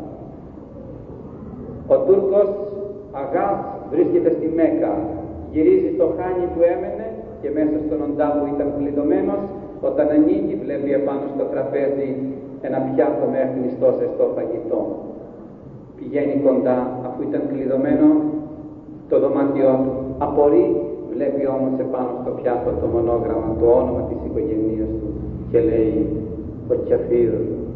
Ο Τούρκος Αγάς βρίσκεται στη Μέκα, γυρίζει στο χάνι που έμενε και μέσα στον οντά που ήταν κλειδωμένος, όταν ανοίγει βλέπει επάνω στο τραπέζι ένα πιάτο με εχνιστό ζεστό φαγητό. Πηγαίνει κοντά, αφού ήταν κλειδωμένο το δωμάτιό του, απορεί, βλέπει όμως επάνω στο πιάτο το μονόγραμμα, το όνομα της οικογένειας του και λέει, ο Κιαφίρ,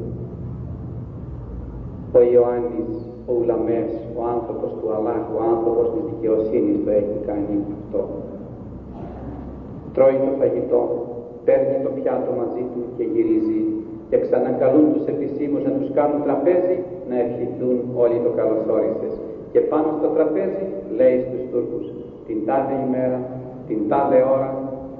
ο Ιωάννης, ο Ουλαμές, ο άνθρωπος του Αλλάχ, ο άνθρωπος της δικαιοσύνης το έχει κάνει αυτό. Τρώει το φαγητό, παίρνει το πιάτο μαζί του και γυρίζει και ξανακαλούν τους επισήμους να τους κάνουν τραπέζι να ευχηθούν όλοι το καλώς όρισες. Και πάνω στο τραπέζι λέει στους Τούρκους, την τάδε ημέρα, την τάδε ώρα,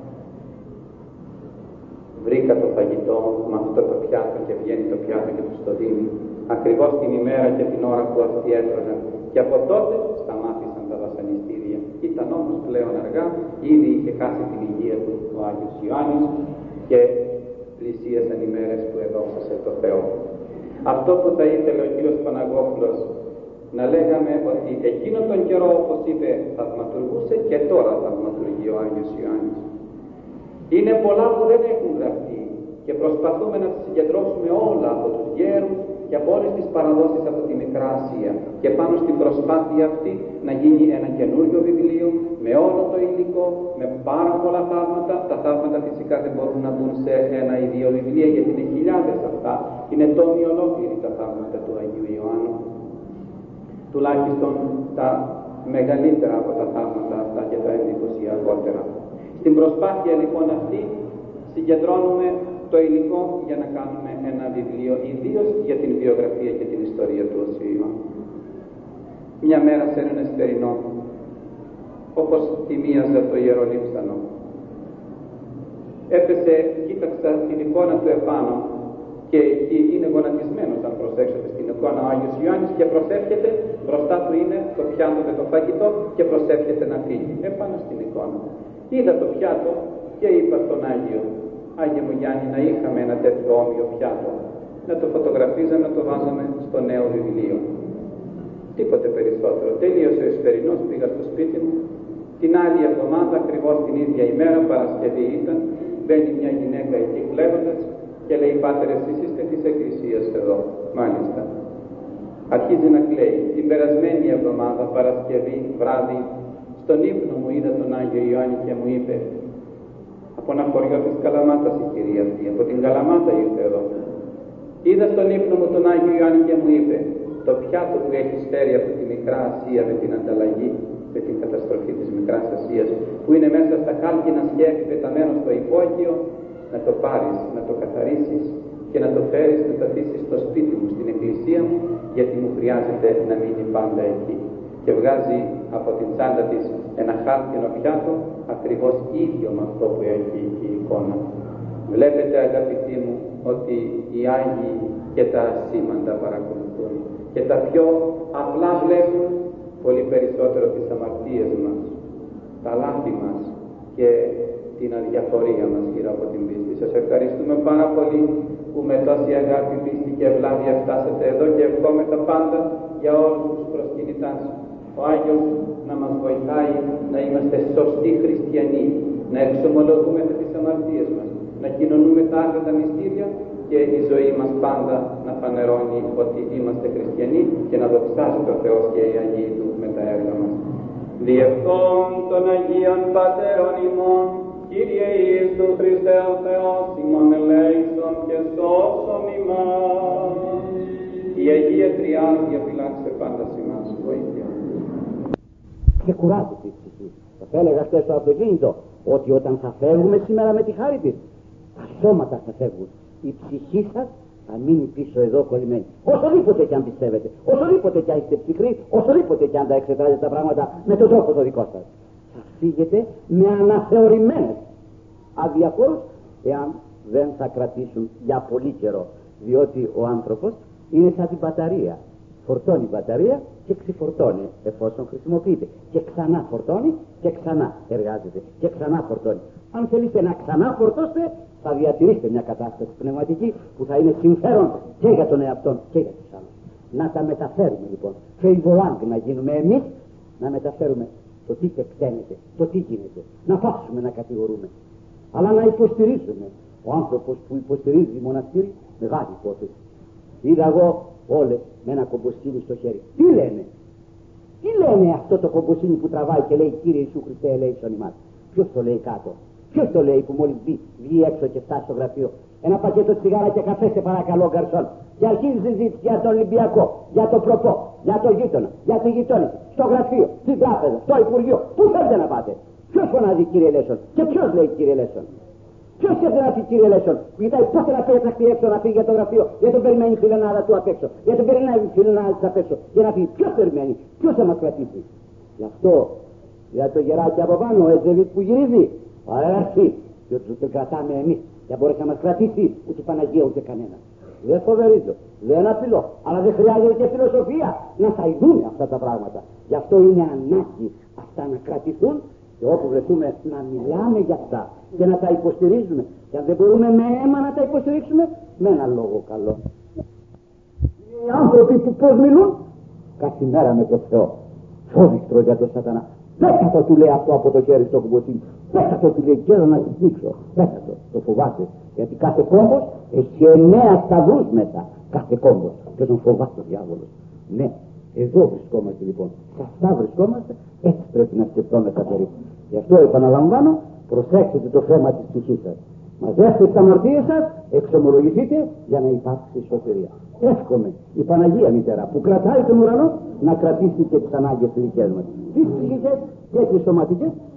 βρήκα το φαγητό με αυτό το πιάτο και βγαίνει το πιάτο και τους το δίνει. Ακριβώς την ημέρα και την ώρα που αυτοί έτρωγαν. Και από τότε σταμάτησαν τα βασανιστήρια. Ήταν όμως πλέον αργά, ήδη είχε χάσει την υγεία του ο Άγιος Ιωάννης και πλησίασαν οι μέρες που εδώσασε το Θεό. Αυτό που θα ήθελε ο κύριος Παναγόπουλος να λέγαμε ότι εκείνο τον καιρό, όπως είπε, θαυματουργούσε και τώρα θαυματουργεί ο Άγιος Ιωάννης. Είναι πολλά που δεν έχουν γραφτεί και προσπαθούμε να τις συγκεντρώσουμε όλα από τους γέρους και από όλες τις παραδόσεις από τη Μικρά Ασία και πάνω στην προσπάθεια αυτή να γίνει ένα καινούριο βιβλίο με όλο το υλικό, με πάρα πολλά θαύματα. Τα θαύματα φυσικά δεν μπορούν να μπουν σε ένα ή δύο βιβλία γιατί είναι χιλιάδες αυτά, είναι τόμοι ολόκληροι τα θαύματα του Αγίου Ιωάννου. Τουλάχιστον τα μεγαλύτερα από τα θαύματα αυτά και τα εντυπωσιακότερα. Στην προσπάθεια λοιπόν αυτή συγκεντρώνουμε το υλικό για να κάνουμε ένα βιβλίο ιδίως για την βιογραφία και την ιστορία του Οσίου Ιωάννου. Μια μέρα σε έναν εσπερινό, όπως θυμίαζα το ιερολείψανο, έπεσε, κοίταξα την εικόνα του επάνω και εκεί είναι γονατισμένος, αν προσέξετε στην εικόνα, ο Άγιος Ιωάννης και προσεύχεται, μπροστά του είναι το πιάτο με το φαγητό και προσεύχεται να φύγει. Επάνω στην εικόνα. Είδα το πιάτο και είπα στον Άγιο, Άγιε μου Γιάννη, να είχαμε ένα τέτοιο όμοιο πιάτο, να το φωτογραφίζαμε, να το βάζαμε στο νέο βιβλίο. Τίποτε περισσότερο. Τελείωσε ο εσπερινός, πήγα στο σπίτι μου. Την άλλη εβδομάδα, ακριβώς την ίδια ημέρα, Παρασκευή ήταν, Μπαίνει μια γυναίκα εκεί κλαίγοντας και λέει: Πάτερ, εσείς είστε της Εκκλησίας εδώ? Μάλιστα. Αρχίζει να κλαίει. Την περασμένη εβδομάδα, Παρασκευή βράδυ, στον ύπνο μου είδα τον Άγιο Ιωάννη και μου είπε: από ένα χωριό της Καλαμάτας η κυρία αυτή, από την Καλαμάτα ήρθε εδώ. Είδα στον ύπνο μου τον Άγιο Ιωάννη και μου είπε: το πιάτο που έχεις φέρει από τη Μικρά Ασία με την ανταλλαγή, με την καταστροφή της Μικράς Ασίας, που είναι μέσα στα χάλκινα σκεύη πεταμένο στο υπόγειο, να το πάρεις, να το καθαρίσεις και να το φέρεις, να το αφήσεις στο σπίτι μου, στην εκκλησία μου, γιατί μου χρειάζεται να μείνει πάντα εκεί. Και βγάζει από την τσάντα της ένα χάλκινο πιάτο, ακριβώς ίδιο με αυτό που έχει η εικόνα. Βλέπετε, αγαπητοί μου, ότι οι Άγιοι και τα ασήμαντα παρακολουθούν και τα πιο απλά βλέπουν πολύ περισσότερο τις αμαρτίες μας, τα λάθη μας και την αδιαφορία μας γύρω από την πίστη. Σας ευχαριστούμε πάρα πολύ που με τόση αγάπη, πίστη και ευλάβεια φτάσατε εδώ και ευχόμεθα πάντα για όλους τους προσκυνητάς. Ο Άγιος να μας βοηθάει να είμαστε σωστοί χριστιανοί, να εξομολογούμε τις αμαρτίες μας, να κοινωνούμε τα άγια τα μυστήρια και η ζωή μας πάντα να φανερώνει ότι είμαστε χριστιανοί και να δοξάζεται ο Θεός και οι Αγίοι Του με τα έργα μας. Διευθών των Αγίων Πατέρων ημών, Κύριε Ιησού Χριστέ ο Θεός ημών ελέησον και σώσον ημάς. Η Αγία Τριάδη διαφυλάξε πάντα ημάς βοήθεια.
Και κουράζεται η ψυχή. Θα έλεγα χθες στο αυτοκίνητο ότι όταν θα φεύγουμε σήμερα με τη χάρη της, τα σώματα θα φεύγουν. Η ψυχή σας θα μείνει πίσω εδώ κολλημένη. Όσοδήποτε κι αν πιστεύετε, όσοδήποτε κι αν είστε ψυχροί, όσοδήποτε κι αν τα εξετάζετε τα πράγματα με τον τρόπο το δικό σας, θα φύγετε με αναθεωρημένες αδιαφόρους, εάν δεν θα κρατήσουν για πολύ καιρό. Διότι ο άνθρωπος είναι σαν την μπαταρία. Φορτώνει μπαταρία και ξεφορτώνει εφόσον χρησιμοποιείται. Και ξανά φορτώνει και ξανά εργάζεται. Και ξανά φορτώνει. Αν θέλετε να ξανά φορτώσετε, θα διατηρήσετε μια κατάσταση πνευματική που θα είναι συμφέρον και για τον εαυτό και για τους άλλους. Να τα μεταφέρουμε λοιπόν. Και οι βολάντι να γίνουμε εμείς, να μεταφέρουμε το τι τεκταίνεται, το τι γίνεται. Να πάψουμε να κατηγορούμε. Αλλά να υποστηρίζουμε. Ο άνθρωπος που υποστηρίζει μοναστήρι, μεγάλη υπόθεση. Είδα εγώ όλες με ένα κομποσύνη στο χέρι. Τι λένε? Τι λένε αυτό το κομποσύνη που τραβάει και λέει Κύριε Ιησού Χριστέ ελέησον ημάς? Ποιος το λέει κάτω? Ποιος το λέει που μόλις βγει έξω και φτάσει στο γραφείο? Ένα πακέτο τσιγάρα και καφέ σε παρακαλώ γκαρσόν. Και αρχίζει συζήτηση για τον Ολυμπιακό, για το προπό, για το γείτονα, για τη γειτόνισσα, στο γραφείο, στην τράπεζα, στο Υπουργείο. Πού θέλετε να πάτε? Ποιος φωνάζει Κύριε Ελέησον και ποιος λέει Κύριε Ελέησον? Ποιος έρθει να πει Κύριε Ελέησον? Κοιτάει πότε να πέτραχτεί έξω να φύγει για το γραφείο, για τον περιμένει η φιλενάδα του απ' έξω, για τον περιμένει η φιλενάδα της απ' έξω, για να πει ποιος περιμένει, ποιος θα μας κρατήσει? Γι' αυτό για το γεράκι από πάνω, ο Εζεβίτ που γυρίζει, αρέσει, διότι το κρατάμε εμείς, για μπορέσει να μας κρατήσει ούτε η Παναγία ούτε κανένα. Δεν φοβερίζω, δεν απειλώ, αλλά δεν χρειάζεται και φιλοσοφία να τα ειδούν αυτά τα πράγματα. Γι' αυτό είναι ανάγκη αυτά να κρατηθούν και όπου βρεθούμε να μιλάμε για αυτά και να τα υποστηρίζουμε. Και αν δεν μπορούμε με αίμα να τα υποστηρίξουμε, με ένα λόγο καλό. Οι άνθρωποι που πώς μιλούν, κάθε μέρα με το Θεό, φόβηκτρο για τον Σατανά. Πέτα του λέει αυτό από το χέρι στο κουμποτίνι. Πέτα του λέει καιρό να τη δείξω. Πέτα το φοβάται. Γιατί κάθε κόμπος έχει 9 σταυρούς μέσα. Κάθε κόμπος. Και τον φοβάται ο διάβολος. Ναι, εδώ βρισκόμαστε λοιπόν. Σε αυτά βρισκόμαστε. Έτσι πρέπει να σκεφτόμαστε περίπου. Γι' αυτό επαναλαμβάνω, προσέξτε το θέμα της ψυχής σας. Μαζεύστε τις αμαρτίες σας, εξομολογηθείτε για να υπάρξει σωτηρία. Εύχομαι η Παναγία Μητέρα που κρατάει τον ουρανό να κρατήσει και τις ανάγκες της δικές μας. Τις ψυχικές και τις σωματικές